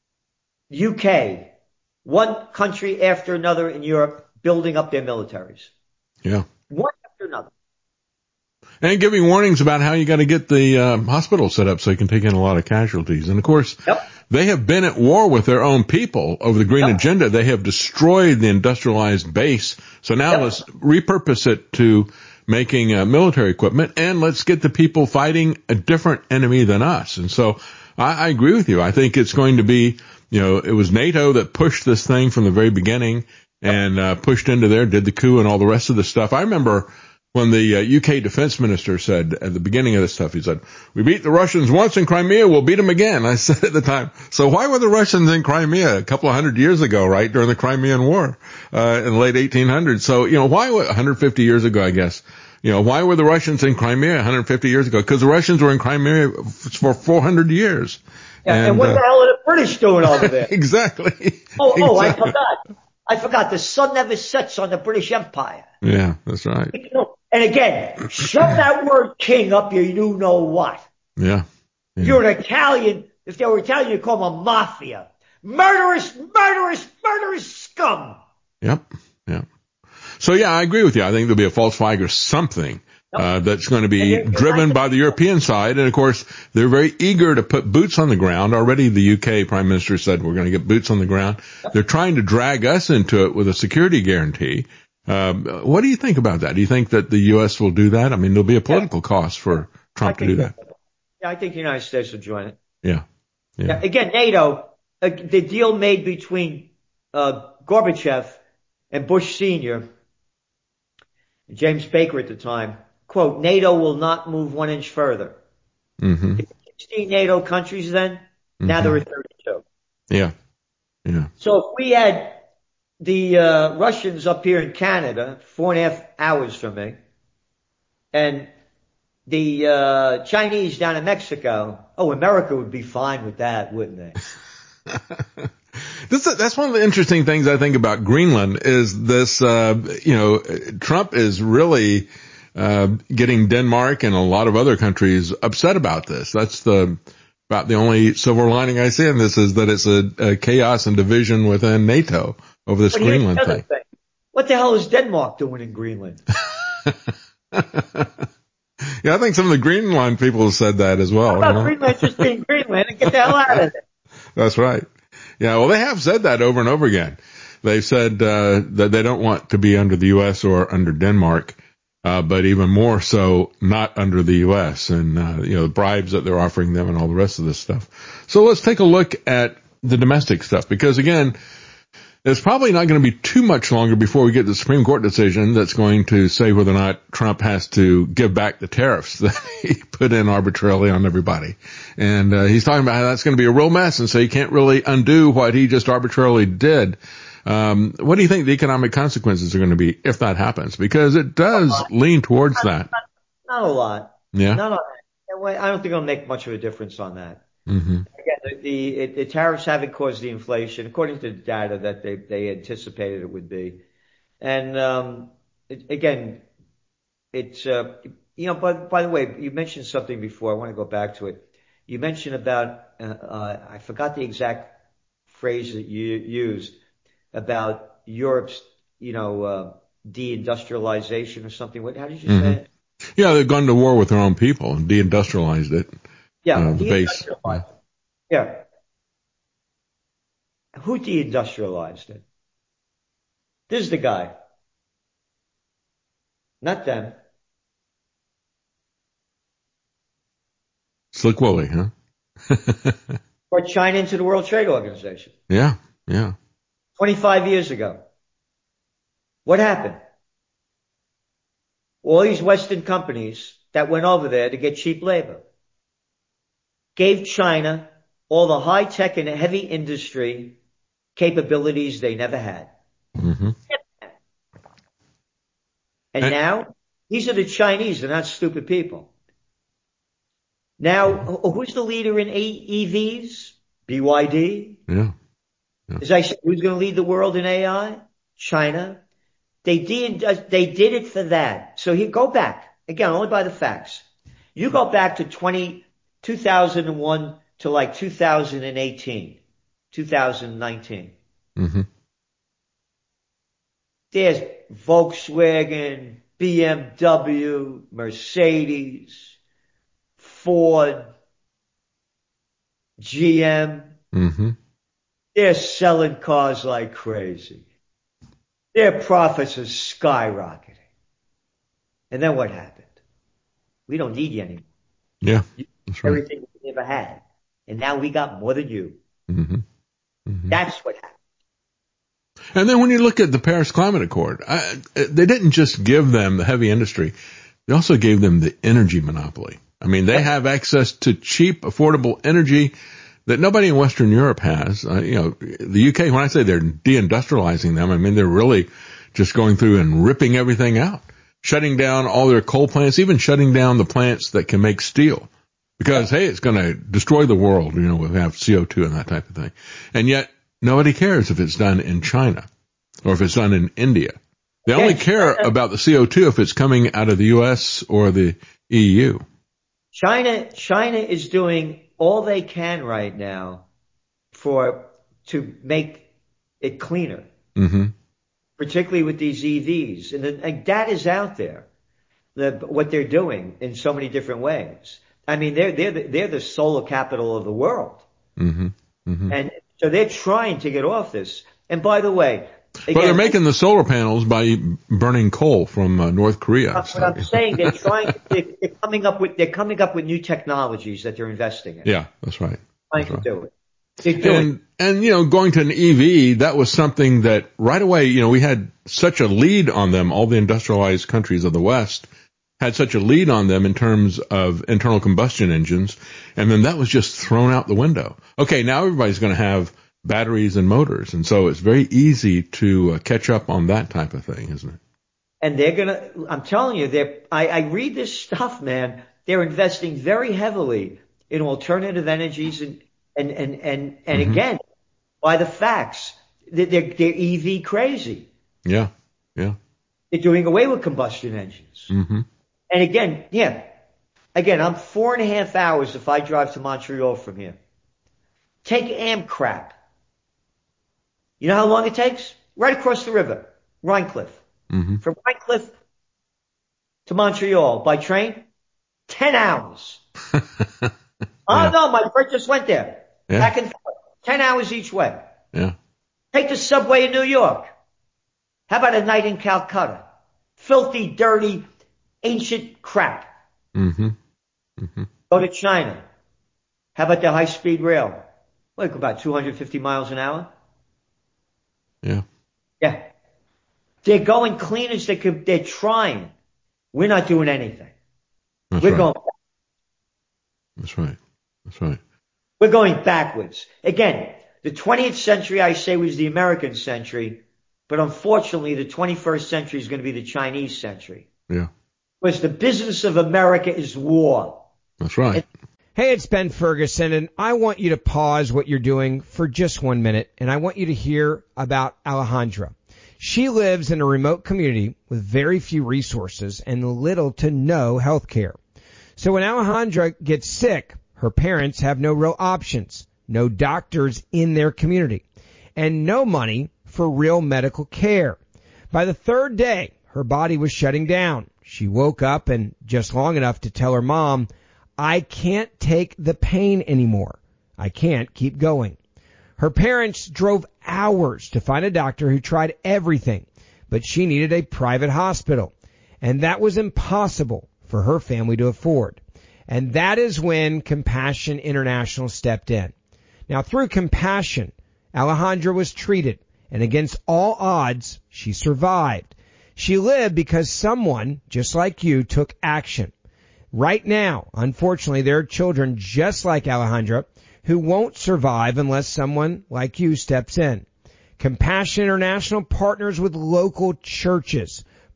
U K, one country after another in Europe building up their militaries. Yeah. One after another. And giving warnings about how you got to get the uh, hospital set up so you can take in a lot of casualties. And of course, yep. They have been at war with their own people over the green yep. agenda. They have destroyed the industrialized base. So now yep. let's repurpose it to making uh, military equipment, and let's get the people fighting a different enemy than us. And so I, I agree with you. I think it's going to be, you know, it was NATO that pushed this thing from the very beginning and uh, pushed into there, did the coup and all the rest of the stuff. I remember when the uh, U K defense minister said at the beginning of this stuff, he said, we beat the Russians once in Crimea, we'll beat them again. I said at the time, so why were the Russians in Crimea a couple of hundred years ago, right, during the Crimean War uh, in the late eighteen hundreds? So, you know, why, one hundred fifty years ago, I guess, you know, why were the Russians in Crimea one hundred fifty years ago? Because the Russians were in Crimea for four hundred years. Yeah, and, and what uh, the hell are the British doing over there? Exactly. Oh, oh, exactly. I forgot. I forgot. The sun never sets on the British Empire. Yeah, that's right. And again, shove that word king up your you know what. Yeah. yeah. If you're an Italian, if they were Italian, you'd call them a mafia. Murderous, murderous, murderous scum. Yep. Yep. So yeah, I agree with you. I think there'll be a false flag or something. Uh, that's going to be driven by the European side. And of course, they're very eager to put boots on the ground. Already the U K Prime Minister said we're going to get boots on the ground. They're trying to drag us into it with a security guarantee. Um, what do you think about that? Do you think that the U S will do that? I mean, there'll be a political cost for Trump to do that. Yeah, I think the United States will join it. Yeah. Yeah. yeah again, NATO, uh, the deal made between uh, Gorbachev and Bush Senior, James Baker at the time, quote, NATO will not move one inch further. Mm-hmm. sixteen NATO countries then, mm-hmm. now there are thirty-two. Yeah. Yeah. So if we had the uh, Russians up here in Canada, four and a half hours from me, and the uh, Chinese down in Mexico, oh, America would be fine with that, wouldn't they? This, that's one of the interesting things I think about Greenland is this, uh, you know, Trump is really uh, getting Denmark and a lot of other countries upset about this. That's the about the only silver lining I see in this is that it's a, a chaos and division within NATO over this Greenland thing. thing. What the hell is Denmark doing in Greenland? Yeah, I think some of the Greenland people have said that as well. How about you know? Greenland just being Greenland and get the hell out of it? That's right. Yeah, well, they have said that over and over again. They've said uh, that they don't want to be under the U S or under Denmark, uh, but even more so not under the U S and, uh, you know, the bribes that they're offering them and all the rest of this stuff. So let's take a look at the domestic stuff because, again, it's probably not going to be too much longer before we get the Supreme Court decision that's going to say whether or not Trump has to give back the tariffs that he put in arbitrarily on everybody. And uh, he's talking about how that's going to be a real mess, and so he can't really undo what he just arbitrarily did. Um, what do you think the economic consequences are going to be if that happens? Because it does lean towards not, that. Not, not a lot. Yeah. Not a lot. I don't think it'll make much of a difference on that. Mm-hmm. Again, the, the, the tariffs haven't caused the inflation, according to the data that they, they anticipated it would be. And, um, it, again, it's, uh, you know, but by the way, you mentioned something before. I want to go back to it. You mentioned about, uh, uh I forgot the exact phrase that you used about Europe's, you know, uh, deindustrialization or something. What, how did you mm-hmm. say it? Yeah, they've gone to war with their own people and deindustrialized it. Yeah, uh, the base. Yeah. Who deindustrialized it? This is the guy. Not them. Slick Willie, huh? Brought China into the World Trade Organization. Yeah, yeah. twenty-five years ago. What happened? All these Western companies that went over there to get cheap labor gave China all the high tech and heavy industry capabilities they never had. Mm-hmm. And, and now, these are the Chinese. They're not stupid people. Now, who's the leader in E Vs? B Y D. Yeah. yeah. As I said, who's going to lead the world in A I? China. They did, they did it for that. So here, go back. Again, only by the facts. You go back to twenty, two thousand one to like two thousand eighteen, two thousand nineteen. Mm-hmm. There's Volkswagen, B M W, Mercedes, Ford, G M. Mm-hmm. They're selling cars like crazy. Their profits are skyrocketing. And then what happened? We don't need you anymore. Yeah, that's right. Everything we ever had. And now we got more than you. Mm-hmm. Mm-hmm. That's what happened. And then when you look at the Paris Climate Accord, I, they didn't just give them the heavy industry. They also gave them the energy monopoly. I mean, they have access to cheap, affordable energy that nobody in Western Europe has. Uh, you know, the U K, when I say they're deindustrializing them, I mean, they're really just going through and ripping everything out, shutting down all their coal plants, even shutting down the plants that can make steel. Because, hey, it's going to destroy the world, you know, we have C O two and that type of thing. And yet, nobody cares if it's done in China or if it's done in India. They only care about the C O two if it's coming out of the U S or the E U. China, China is doing all they can right now for, to make it cleaner. Mm-hmm. Particularly with these E Vs. And, the, and that is out there, the, what they're doing in so many different ways. I mean, they're, they're, the, they're the solar capital of the world. Mm-hmm. Mm-hmm. And so they're trying to get off this. And by the way, again, but they're making the solar panels by burning coal from uh, North Korea. That's what I'm saying. They're trying, they're, they're coming up with, they're coming up with new technologies that they're investing in. Yeah, that's right. Trying That's to right. do it. They're doing And, and, you know, going to an E V, that was something that right away, you know, we had such a lead on them. All the industrialized countries of the West had such a lead on them in terms of internal combustion engines. And then that was just thrown out the window. Okay, now everybody's going to have batteries and motors. And so it's very easy to uh, catch up on that type of thing, isn't it? And they're going to, I'm telling you, they're, I, I read this stuff, man. They're investing very heavily in alternative energies and, and, and, and, and Mm-hmm. again, by the facts, they're, they're, they're E V crazy. Yeah, yeah. They're doing away with combustion engines. Mm-hmm. And again, yeah, again, I'm four and a half hours if I drive to Montreal from here. Take Amtrak. You know how long it takes? Right across the river, Rhinecliff. Mm-hmm. From Rhinecliff to Montreal by train, ten hours. Yeah. Oh no, my friend just went there. Yeah. Back and forth. Ten hours each way. Yeah. Take the subway in New York. How about a night in Calcutta? Filthy, dirty, ancient crap. Mm-hmm. Mm-hmm. Go to China. How about the high-speed rail? Like about two hundred fifty miles an hour? Yeah. Yeah. They're going clean as they could. They're trying. We're not doing anything. That's We're right. going. That's right. That's right. We're going backwards. Again, the twentieth century, I say, was the American century, but unfortunately, the twenty-first century is going to be the Chinese century. Yeah. Because the business of America is war. That's right. And, Hey, it's Ben Ferguson, and I want you to pause what you're doing for just one minute, and I want you to hear about Alejandra. She lives in a remote community with very few resources and little to no health care. So when Alejandra gets sick, her parents have no real options, no doctors in their community, and no money for real medical care. By the third day, her body was shutting down. She woke up and just long enough to tell her mom, I can't take the pain anymore. I can't keep going. Her parents drove hours to find a doctor who tried everything, but she needed a private hospital, and that was impossible for her family to afford. And that is when Compassion International stepped in. Now, through Compassion, Alejandra was treated, and against all odds, she survived. She lived because someone, just like you, took action. Right now, unfortunately, there are children just like Alejandra who won't survive unless someone like you steps in. Compassion International partners with local churches,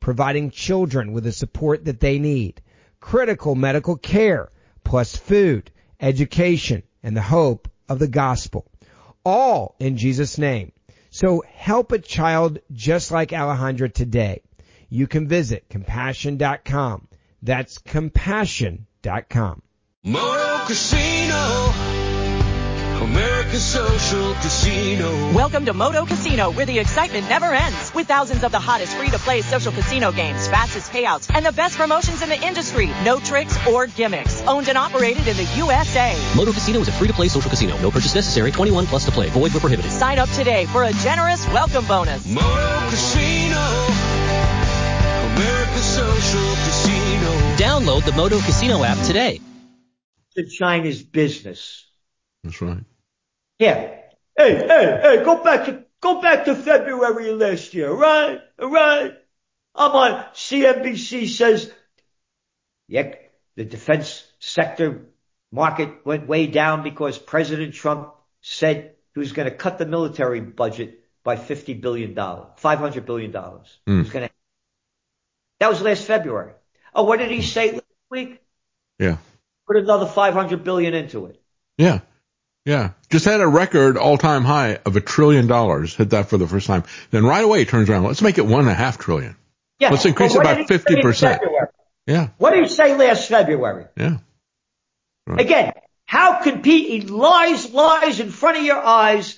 providing children with the support that they need, critical medical care, plus food, education, and the hope of the gospel. All in Jesus' name. So help a child just like Alejandra today. You can visit compassion dot com. That's compassion dot com. Moto Casino, America's social casino. Welcome to Moto Casino, where the excitement never ends. With thousands of the hottest free-to-play social casino games, fastest payouts, and the best promotions in the industry. No tricks or gimmicks. Owned and operated in the U S A. Moto Casino is a free-to-play social casino. No purchase necessary. twenty-one plus to play. Void where prohibited. Sign up today for a generous welcome bonus. Moto Casino, America's social casino. Download the Moto Casino app today. To China's business. That's right. Yeah. Hey, hey, hey, go back to, go back to February last year, right? Right? I'm on C N B C says, yeah, the defense sector market went way down because President Trump said he was going to cut the military budget by fifty billion dollars, five hundred billion dollars. Mm. He was gonna, that was last February. Oh, what did he say last week? Yeah. Put another five hundred billion dollars into it. Yeah. Yeah. Just had a record all-time high of a trillion dollars. Hit that for the first time. Then right away he turns around. Let's make it one and a half trillion. Yeah. Let's increase it by fifty percent. Yeah. What did he say last February? Yeah. Right. Again, how could he, he lies, lies in front of your eyes,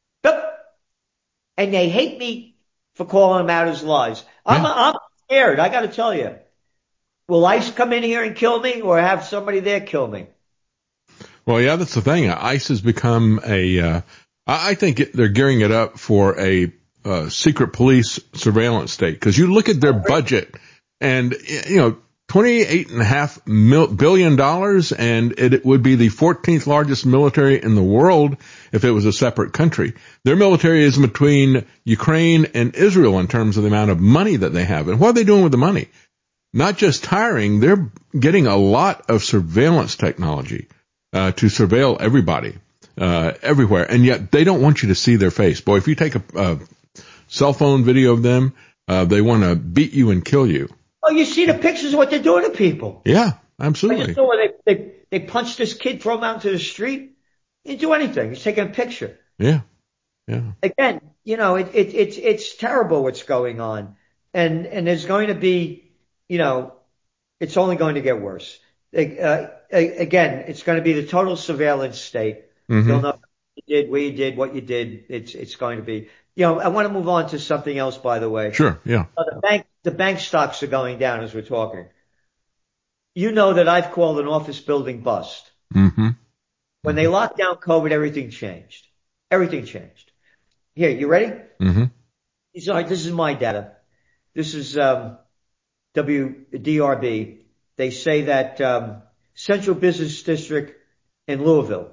and they hate me for calling him out as lies. I'm, Yeah. I'm scared. I got to tell you. Will ICE come in here and kill me, or have somebody there kill me? Well, yeah, that's the thing. ICE has become a, uh, I I think it, they're gearing it up for a uh, secret police surveillance state. Because you look at their budget and, you know, twenty-eight and a half mil, billion dollars, and it, it would be the fourteenth largest military in the world if it was a separate country. Their military is between Ukraine and Israel in terms of the amount of money that they have. And what are they doing with the money? Not just hiring, they're getting a lot of surveillance technology uh, to surveil everybody uh, everywhere. And yet they don't want you to see their face. Boy, if you take a, a cell phone video of them, uh, they want to beat you and kill you. Oh, you see the pictures of what they're doing to people. Yeah, I absolutely. just saw where they, they, they punched this kid, throw him out into the street. He didn't do anything. He's taking a picture. Yeah, yeah. Again, you know, it, it, it's, it's terrible what's going on. And, and there's going to be, you know, it's only going to get worse. Uh, again, it's going to be the total surveillance state. Mm-hmm. You'll know what you did, where you did, what you did. It's, it's going to be, you know, I want to move on to something else, by the way. Sure, yeah. Uh, the bank, the bank stocks are going down as we're talking. You know that I've called an office building bust. Mm-hmm. When they locked down COVID, everything changed. Everything changed. Here, you ready? Mm-hmm. These are, this is my data. This is, um, W D R B. They say that, um, Central Business District in Louisville,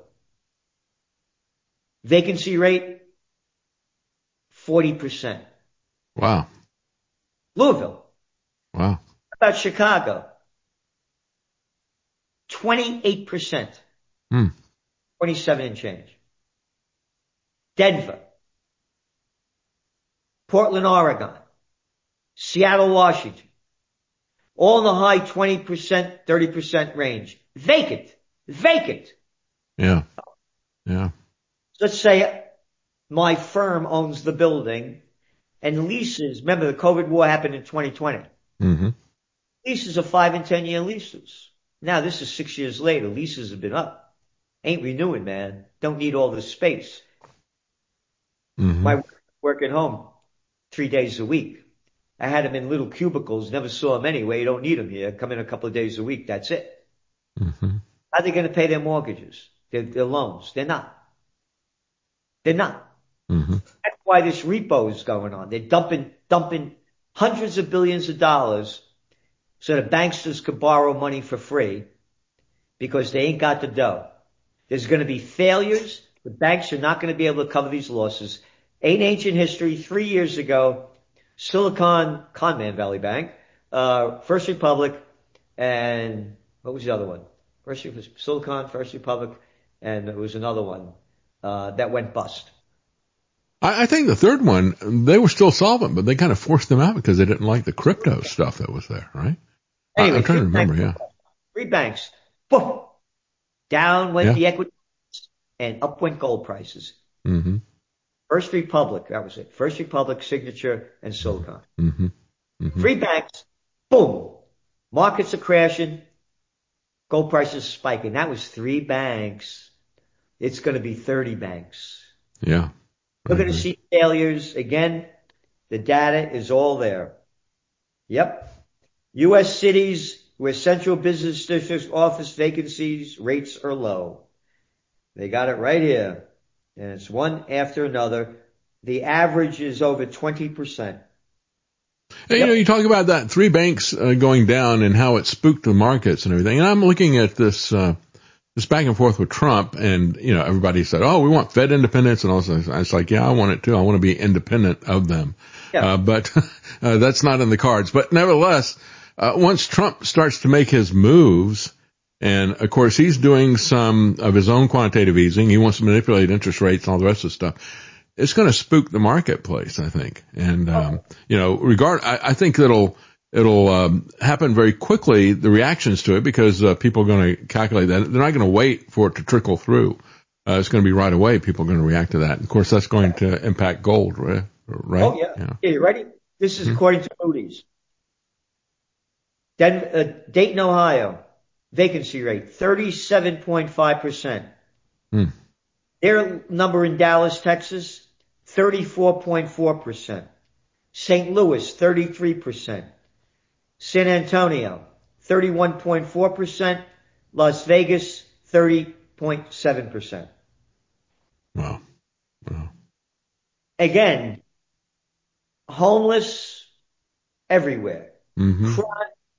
vacancy rate, forty percent. Wow. Louisville. Wow. How about Chicago? twenty-eight percent. Hmm. twenty-seven and change. Denver. Portland, Oregon. Seattle, Washington. All in the high twenty percent, thirty percent range. Vacant. Vacant. Yeah. Yeah. Let's say my firm owns the building and leases. Remember, the COVID war happened in twenty twenty. Mm-hmm. Leases are five and ten year leases. Now this is six years later. Leases have been up. Ain't renewing, man. Don't need all this space. Mm-hmm. My work at home three days a week. I had them in little cubicles, never saw them anyway. You don't need them here. Come in a couple of days a week. That's it. Mm-hmm. How are they going to pay their mortgages, their, their loans? They're not. They're not. Mm-hmm. That's why this repo is going on. They're dumping, dumping hundreds of billions of dollars so the banksters could borrow money for free because they ain't got the dough. There's going to be failures. The banks are not going to be able to cover these losses. In ancient history, three years ago, Silicon, Conman Valley Bank, uh, First Republic, and what was the other one? First Silicon, First Republic, and there was another one, uh, that went bust. I, I think the third one, they were still solvent, but they kind of forced them out because they didn't like the crypto stuff that was there, right? Anyway, I, I'm trying to remember, banks, yeah. Three banks. Boom. Down went Yeah. the equity and up went gold prices. Mm-hmm. First Republic, that was it. First Republic, Signature, and Silicon. Mm-hmm. Mm-hmm. Three banks. Boom. Markets are crashing. Gold prices spiking. That was three banks. It's going to be thirty banks. Yeah. We're going to see failures. Again, the data is all there. Yep. U S cities where central business districts office vacancies rates are low. They got it right here. And it's one after another. The average is over twenty percent. Hey, Yep. You know, you talk about that three banks uh, going down and how it spooked the markets and everything. And I'm looking at this, uh, this back and forth with Trump, and, you know, everybody said, oh, we want Fed independence. And also, I was like, yeah, I want it too. I want to be independent of them. Yeah. Uh, but uh, that's not in the cards. But nevertheless, uh, once Trump starts to make his moves, and of course, he's doing some of his own quantitative easing. He wants to manipulate interest rates and all the rest of the stuff. It's going to spook the marketplace, I think. And, um, you know, regard, I, I think it'll, it'll, um, happen very quickly, the reactions to it, because, uh, people are going to calculate that. They're not going to wait for it to trickle through. Uh, it's going to be right away. People are going to react to that. And of course, that's going to impact gold, right? right? Oh, yeah. Yeah. Yeah, you ready? This is mm-hmm. according to Moody's. Den- uh, Dayton, Ohio, vacancy rate, thirty-seven point five percent. Hmm. Their number in Dallas, Texas, thirty-four point four percent. Saint Louis, thirty-three percent. San Antonio, thirty-one point four percent. Las Vegas, thirty point seven percent. Wow. Wow. Again, homeless everywhere. Mm-hmm. Crime,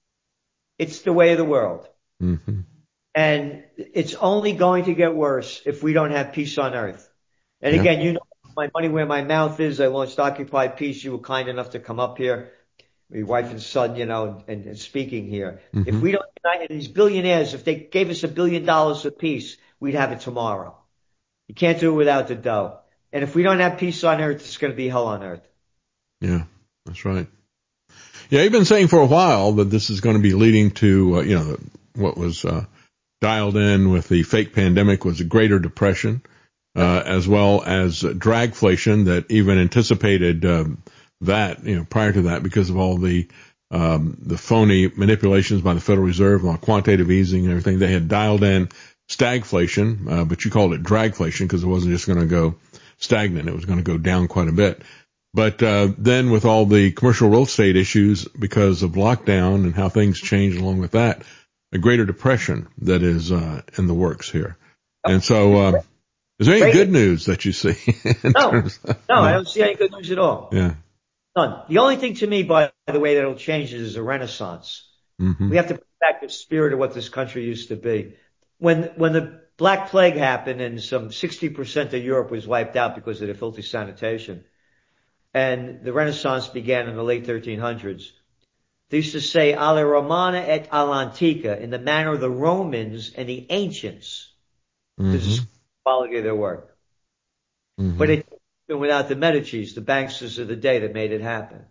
it's the way of the world. Mm-hmm. And it's only going to get worse if we don't have peace on earth. And yeah. again, you know, my money where my mouth is. I launched Occupy Peace. You were kind enough to come up here, your wife and son, you know, and, and speaking here. Mm-hmm. If we don't unite, and these billionaires, if they gave us a billion dollars for peace, we'd have it tomorrow. You can't do it without the dough. And if we don't have peace on earth, it's going to be hell on earth. Yeah, that's right. Yeah, you've been saying for a while that this is going to be leading to, uh, you know, what was, uh, dialed in with the fake pandemic was a greater depression, uh, as well as dragflation that even anticipated, um, that, you know, prior to that because of all the, um, the phony manipulations by the Federal Reserve on quantitative easing and everything. They had dialed in stagflation, uh, but you called it dragflation because it wasn't just going to go stagnant. It was going to go down quite a bit. But, uh, then with all the commercial real estate issues because of lockdown and how things changed along with that, a greater depression that is, uh, in the works here. And so, um, is there any good news that you see? No, of, no, no, I don't see any good news at all. Yeah. None. The only thing to me, by the way, that'll change is a renaissance. Mm-hmm. We have to bring back the spirit of what this country used to be. When, when the Black Plague happened and some sixty percent of Europe was wiped out because of the filthy sanitation, and the Renaissance began in the late thirteen hundreds, they used to say, alla Romana et all'antica, in the manner of the Romans and the ancients. Mm-hmm. This is the quality of their work. Mm-hmm. But it, without the Medicis, the banksters of the day that made it happen.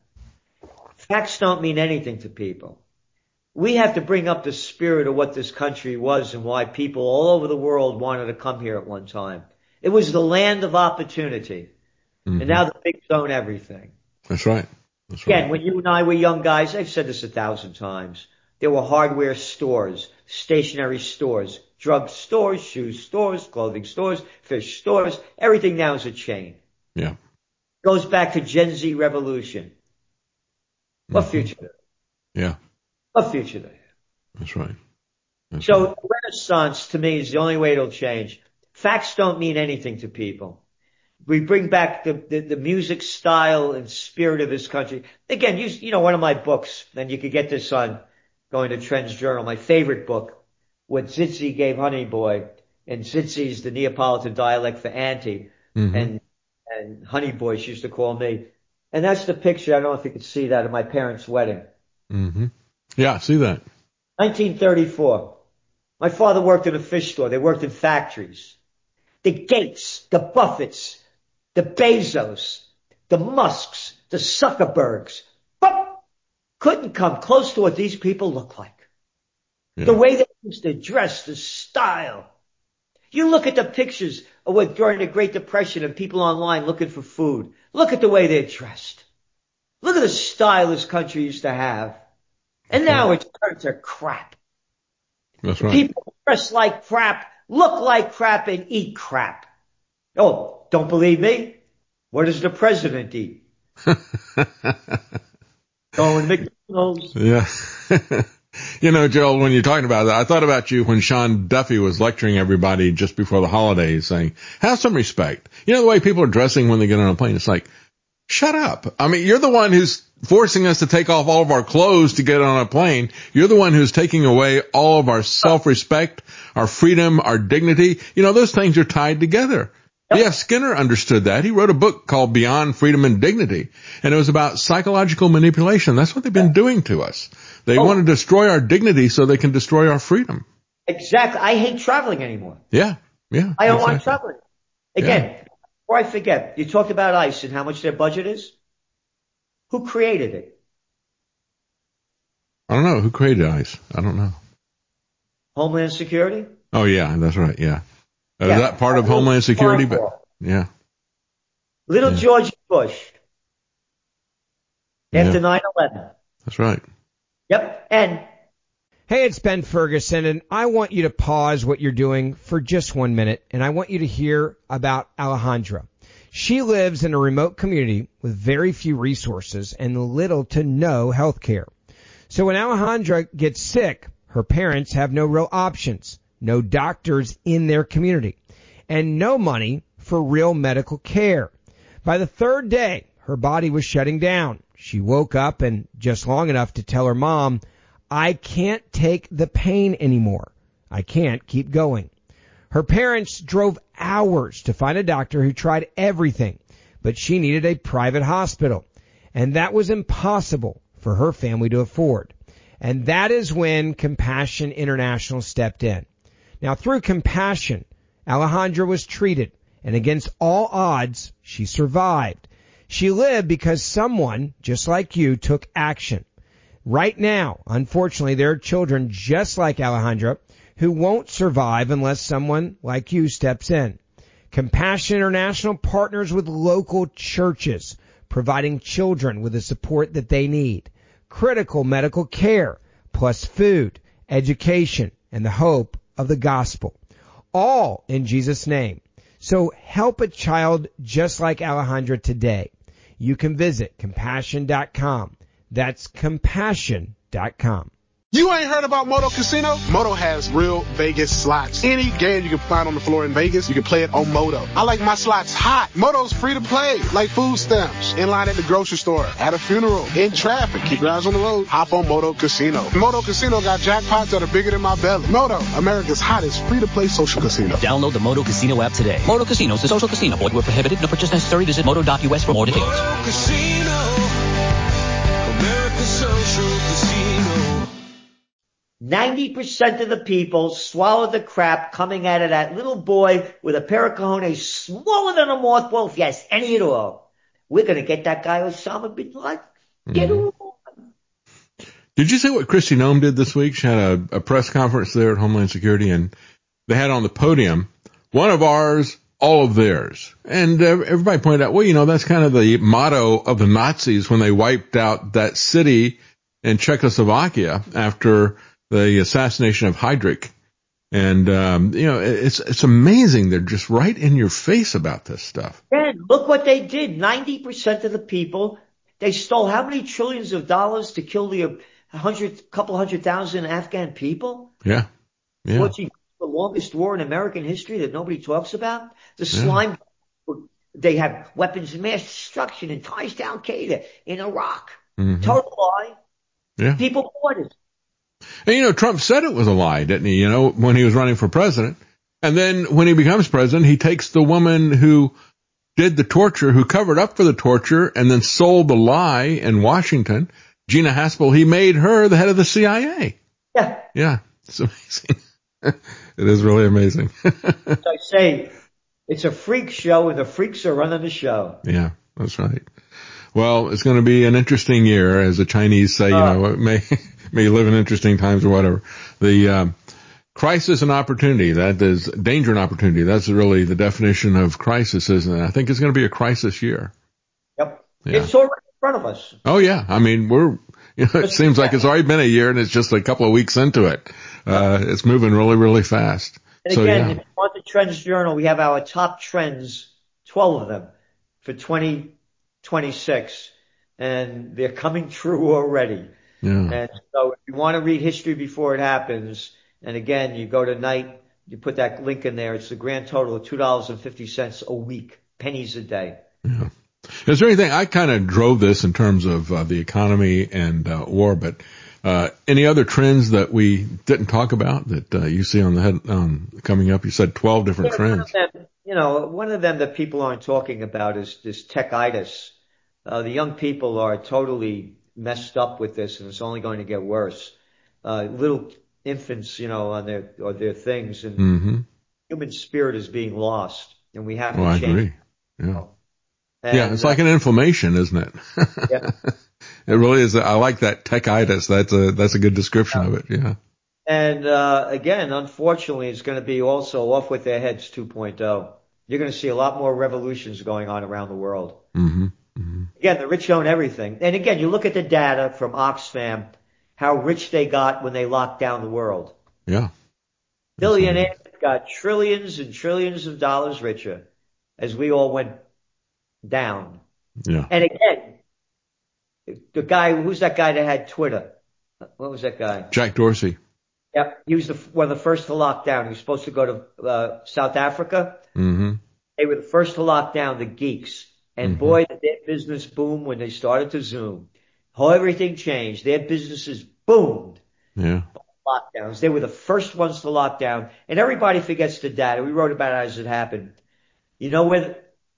Facts don't mean anything to people. We have to bring up the spirit of what this country was and why people all over the world wanted to come here at one time. It was the land of opportunity. Mm-hmm. And now the bigs own everything. That's right. That's right. Again, when you and I were young guys, I've said this a thousand times, there were hardware stores, stationery stores, drug stores, shoe stores, clothing stores, fish stores. Everything now is a chain. Yeah. Goes back to Gen Z revolution. What Mm-hmm. future do they have? Yeah. What future do they have? That's right. That's so right. Renaissance to me is the only way it'll change. Facts don't mean anything to people. We bring back the, the, the music style and spirit of this country. Again, you, you know, one of my books, and you could get this on going to Trends Journal, my favorite book, what Zitzi gave Honey Boy, and Zitzi's the Neapolitan dialect for auntie, mm-hmm. and, and Honey Boy she used to call me. And that's the picture, I don't know if you could see that, of my parents' wedding. Mm-hmm. Yeah, I see that. nineteen thirty-four. My father worked in a fish store. They worked in factories. The Gates, the Buffetts, the Bezos, the Musks, the Zuckerbergs, but couldn't come close to what these people look like. Yeah. The way they used to dress, the style. You look at the pictures of what during the Great Depression of people online looking for food. Look at the way they're dressed. Look at the style this country used to have. And now it's turned to crap. That's right. People dress like crap, look like crap, and eat crap. Oh, don't believe me? What does the president eat? Going McDonald's. Yeah. You know, Joel, when you're talking about that, I thought about you when Sean Duffy was lecturing everybody just before the holidays saying, have some respect. You know, the way people are dressing when they get on a plane, it's like, shut up. I mean, you're the one who's forcing us to take off all of our clothes to get on a plane. You're the one who's taking away all of our self-respect, our freedom, our dignity. You know, those things are tied together. B F Skinner understood that. He wrote a book called Beyond Freedom and Dignity, and it was about psychological manipulation. That's what they've been doing to us. They oh. want to destroy our dignity so they can destroy our freedom. Exactly. I hate traveling anymore. Yeah, yeah. I don't exactly. want traveling. Again, yeah. Before I forget, you talked about ICE and how much their budget is. Who created it? I don't know. Who created ICE? I don't know. Homeland Security? Oh, yeah, that's right, yeah. Uh, yeah. Is that part of Homeland Security? But yeah. Little yeah. George Bush. After yeah. nine eleven. That's right. Yep. And hey, it's Ben Ferguson, and I want you to pause what you're doing for just one minute, and I want you to hear about Alejandra. She lives in a remote community with very few resources and little to no health care. So when Alejandra gets sick, her parents have no real options, no doctors in their community, and no money for real medical care. By the third day, her body was shutting down. She woke up and just long enough to tell her mom, I can't take the pain anymore. I can't keep going. Her parents drove hours to find a doctor who tried everything, but she needed a private hospital, and that was impossible for her family to afford. And that is when Compassion International stepped in. Now, through Compassion, Alejandra was treated, and against all odds, she survived. She lived because someone, just like you, took action. Right now, unfortunately, there are children just like Alejandra who won't survive unless someone like you steps in. Compassion International partners with local churches, providing children with the support that they need, critical medical care, plus food, education, and the hope of the gospel, all in Jesus' name. So help a child just like Alejandra today. You can visit compassion dot com. That's compassion dot com. You ain't heard about Moto Casino? Moto has real Vegas slots. Any game you can find on the floor in Vegas, you can play it on Moto. I like my slots hot. Moto's free to play, like food stamps. In line at the grocery store, at a funeral, in traffic. Keep your eyes on the road. Hop on Moto Casino. Moto Casino got jackpots that are bigger than my belly. Moto, America's hottest free-to-play social casino. Download the Moto Casino app today. Moto Casino is a social casino. Void where prohibited. No purchase necessary. Visit moto dot U S for more details. Moto Casino, America's social casino. ninety percent of the people swallowed the crap coming out of that little boy with a pair of cojones smaller than a mothball. Yes, any at all. We're going to get that guy Osama bin Laden. Get him. Did you see what Kristi Noem did this week? She had a, a press conference there at Homeland Security, and they had on the podium, one of ours, all of theirs. And uh, everybody pointed out, well, you know, that's kind of the motto of the Nazis when they wiped out that city in Czechoslovakia after the assassination of Heydrich. And, um, you know, it's, it's amazing. They're just right in your face about this stuff. Man, look what they did. ninety percent of the people, they stole how many trillions of dollars to kill the hundred, couple hundred thousand Afghan people? Yeah. Yeah. What's the longest war in American history that nobody talks about? The slime, yeah. They have weapons of mass destruction and ties to Al-Qaeda in Iraq. Mm-hmm. Total lie. Yeah. People bought it. And, you know, Trump said it was a lie, didn't he, you know, when he was running for president. And then when he becomes president, he takes the woman who did the torture, who covered up for the torture, and then sold the lie in Washington, Gina Haspel. He made her the head of the C I A. Yeah. Yeah. It's amazing. It is really amazing. As I say, It's a freak show, and the freaks are running the show. Yeah, that's right. Well, it's going to be an interesting year, as the Chinese say. You uh, know, may may live in interesting times or whatever. The um, crisis and opportunity, that is danger and opportunity. That's really the definition of crisis, isn't it? I think it's going to be a crisis year. Yep. Yeah. It's already in front of us. Oh, yeah. I mean, we're, you know, it seems like it's already been a year and it's just a couple of weeks into it. Uh, it's moving really, really fast. And so, again, yeah. if you want the Trends Journal, we have our top trends, twelve of them, for twenty twenty-six. And they're coming true already. Yeah. And so if you want to read history before it happens, and again, you go to Night, you put that link in there. It's the grand total of two dollars and fifty cents a week, pennies a day. Yeah. Is there anything, I kind of drove this in terms of uh, the economy and uh, war, but uh, any other trends that we didn't talk about that uh, you see on the head um, coming up? You said twelve different yeah, trends. One of them, you know, one of them that people aren't talking about is this techitis. Uh, the young people are totally messed up with this, and it's only going to get worse. Uh, little infants, you know, on their, or their things, and mm-hmm. human spirit is being lost, and we have to oh, change. I agree. Yeah. And, yeah, it's like an inflammation, isn't it? Yeah. It really is. I like that techitis. That's a, that's a good description yeah. of it. Yeah. And, uh, again, unfortunately, it's going to be also off with their heads two point oh. You're going to see a lot more revolutions going on around the world. Mm-hmm. Mm-hmm. Again, the rich own everything. And again, you look at the data from Oxfam, how rich they got when they locked down the world. Yeah. Billionaires got trillions and trillions of dollars richer as we all went down. Yeah. And again, the guy, who's that guy that had Twitter? What was that guy? Jack Dorsey. Yep. He was the, one of the first to lock down. He was supposed to go to uh, South Africa. Mm-hmm. They were the first to lock down, the geeks. And mm-hmm. boy, did their business boom when they started to Zoom. How everything changed. Their businesses boomed. Yeah. Lockdowns. They were the first ones to lock down. And everybody forgets the data. We wrote about it as it happened. You know where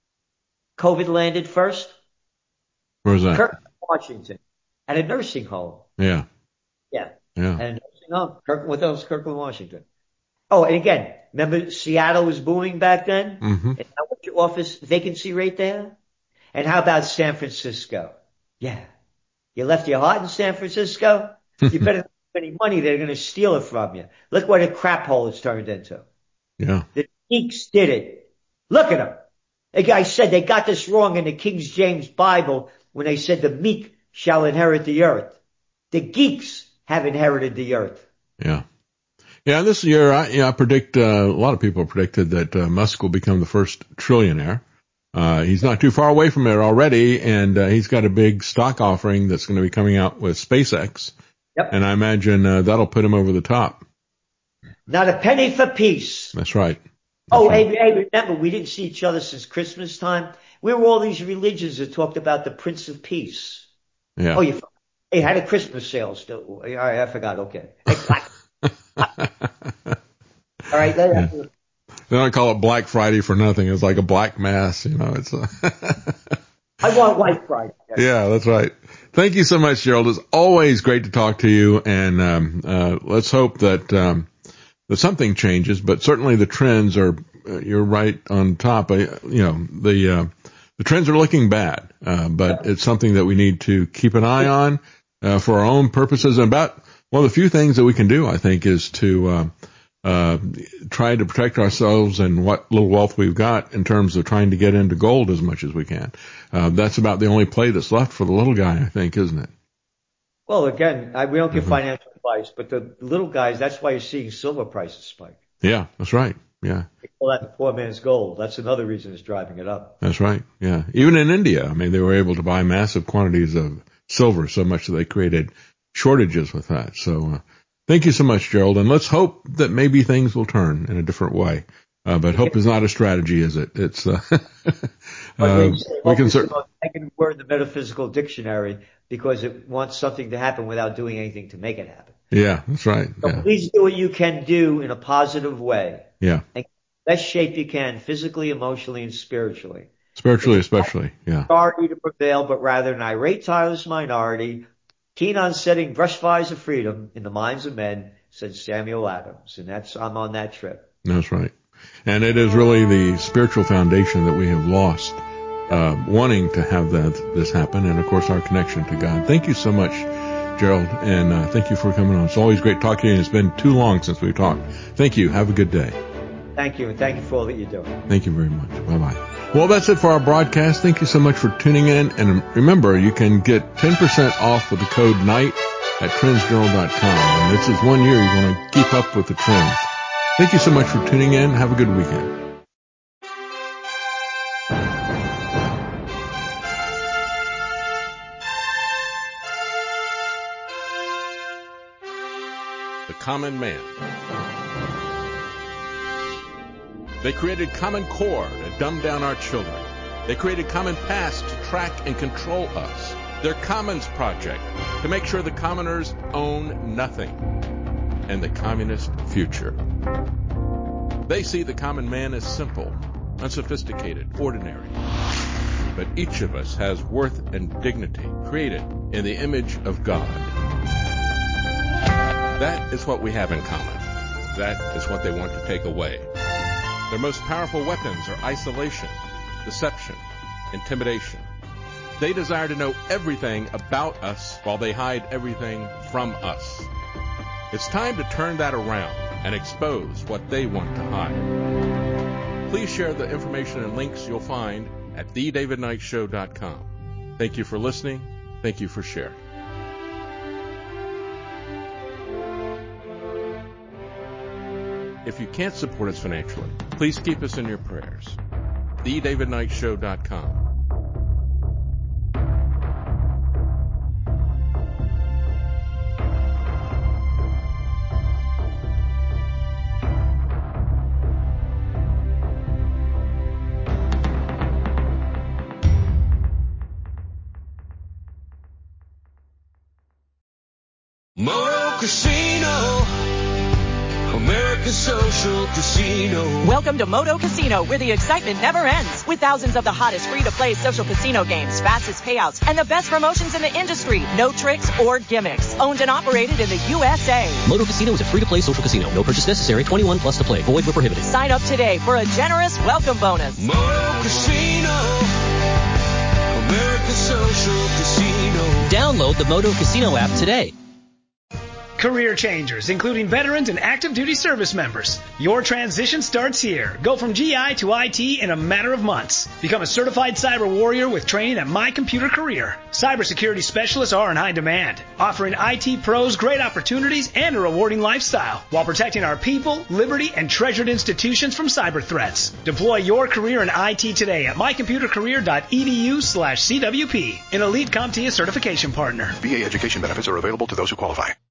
COVID landed first? Where's that? Kirkland, Washington. At a nursing home. Yeah. Yeah. Yeah. At a nursing home. Kirk, what else? Kirkland, Washington. Oh, and again, remember Seattle was booming back then? Mm-hmm. And how much your office vacancy rate there? And how about San Francisco? Yeah. You left your heart in San Francisco? You better not have any money. They're going to steal it from you. Look what a crap hole it's turned into. Yeah. The geeks did it. Look at them. The guy said they got this wrong in the King James Bible when they said the meek shall inherit the earth. The geeks have inherited the earth. Yeah. Yeah, this year, I, you know, I predict, uh, a lot of people predicted that uh, Musk will become the first trillionaire. Uh, he's not too far away from it already, and uh, he's got a big stock offering that's going to be coming out with SpaceX. Yep. And I imagine uh, that'll put him over the top. Not a penny for peace. That's right. That's oh, right. Hey, hey, remember, we didn't see each other since Christmas time. Where were all these religions that talked about the Prince of Peace? Yeah. Oh, you, hey, had a Christmas sale still. All right, I forgot. Okay. Hey, all right. Yeah. They don't call it Black Friday for nothing. It's like a black mass, you know. It's. A I want White Friday. Yeah, that's right. Thank you so much, Gerald. It's always great to talk to you, and um, uh, let's hope that um, that something changes. But certainly the trends are. Uh, you're right on top. Uh, you know, the uh, the trends are looking bad, uh, but it's something that we need to keep an eye on uh, for our own purposes. And about one of the few things that we can do, I think, is to. Uh, Uh, try to protect ourselves and what little wealth we've got in terms of trying to get into gold as much as we can. Uh, that's about the only play that's left for the little guy, I think, isn't it? Well, again, I, we don't give mm-hmm. financial advice, but the little guys, that's why you're seeing silver prices spike. Yeah, that's right. Yeah. They call that the poor man's gold. That's another reason it's driving it up. That's right. Yeah. Even in India, I mean, they were able to buy massive quantities of silver so much that they created shortages with that. So, uh, thank you so much, Gerald, and let's hope that maybe things will turn in a different way. Uh, but hope is not a strategy, is it? It's uh, uh we can certainly taking the word in the metaphysical dictionary because it wants something to happen without doing anything to make it happen. Yeah, that's right. So yeah. Please do what you can do in a positive way. Yeah. And best shape you can, physically, emotionally, and spiritually. Spiritually, especially. Yeah. Authority to prevail, but rather an irate, tireless minority. Keen on setting brush fires of freedom in the minds of men, said Samuel Adams. And that's, I'm on that trip. That's right. And it is really the spiritual foundation that we have lost, uh, wanting to have that, this happen. And of course, our connection to God. Thank you so much, Gerald. And, uh, thank you for coming on. It's always great talking to you. It's been too long since we talked. Thank you. Have a good day. Thank you. And thank you for all that you're doing. Thank you very much. Bye bye. Well, that's it for our broadcast. Thank you so much for tuning in. And remember, you can get ten percent off with the code NIGHT at trends journal dot com. And this is one year you want to keep up with the trends. Thank you so much for tuning in. Have a good weekend. The Common Man. They created Common Core to dumb down our children. They created Common Pass to track and control us. Their Commons Project to make sure the commoners own nothing. And the communist future. They see the common man as simple, unsophisticated, ordinary. But each of us has worth and dignity created in the image of God. That is what we have in common. That is what they want to take away. Their most powerful weapons are isolation, deception, intimidation. They desire to know everything about us while they hide everything from us. It's time to turn that around and expose what they want to hide. Please share the information and links you'll find at the david knight show dot com. Thank you for listening. Thank you for sharing. If you can't support us financially, please keep us in your prayers. the david knight show dot com. Moto Casino, America's social casino. Welcome to Moto Casino, where the excitement never ends. With thousands of the hottest free-to-play social casino games, fastest payouts, and the best promotions in the industry. No tricks or gimmicks. Owned and operated in the U S A. Moto Casino is a free-to-play social casino. No purchase necessary. twenty-one plus to play. Void where prohibited. Sign up today for a generous welcome bonus. Moto Casino, America's social casino. Download the Moto Casino app today. Career changers, including veterans and active duty service members. Your transition starts here. Go from G I to I T in a matter of months. Become a certified cyber warrior with training at My Computer Career. Cybersecurity specialists are in high demand, offering I T pros great opportunities and a rewarding lifestyle while protecting our people, liberty, and treasured institutions from cyber threats. Deploy your career in I T today at my computer career dot e d u slash C W P, an elite CompTIA certification partner. V A education benefits are available to those who qualify.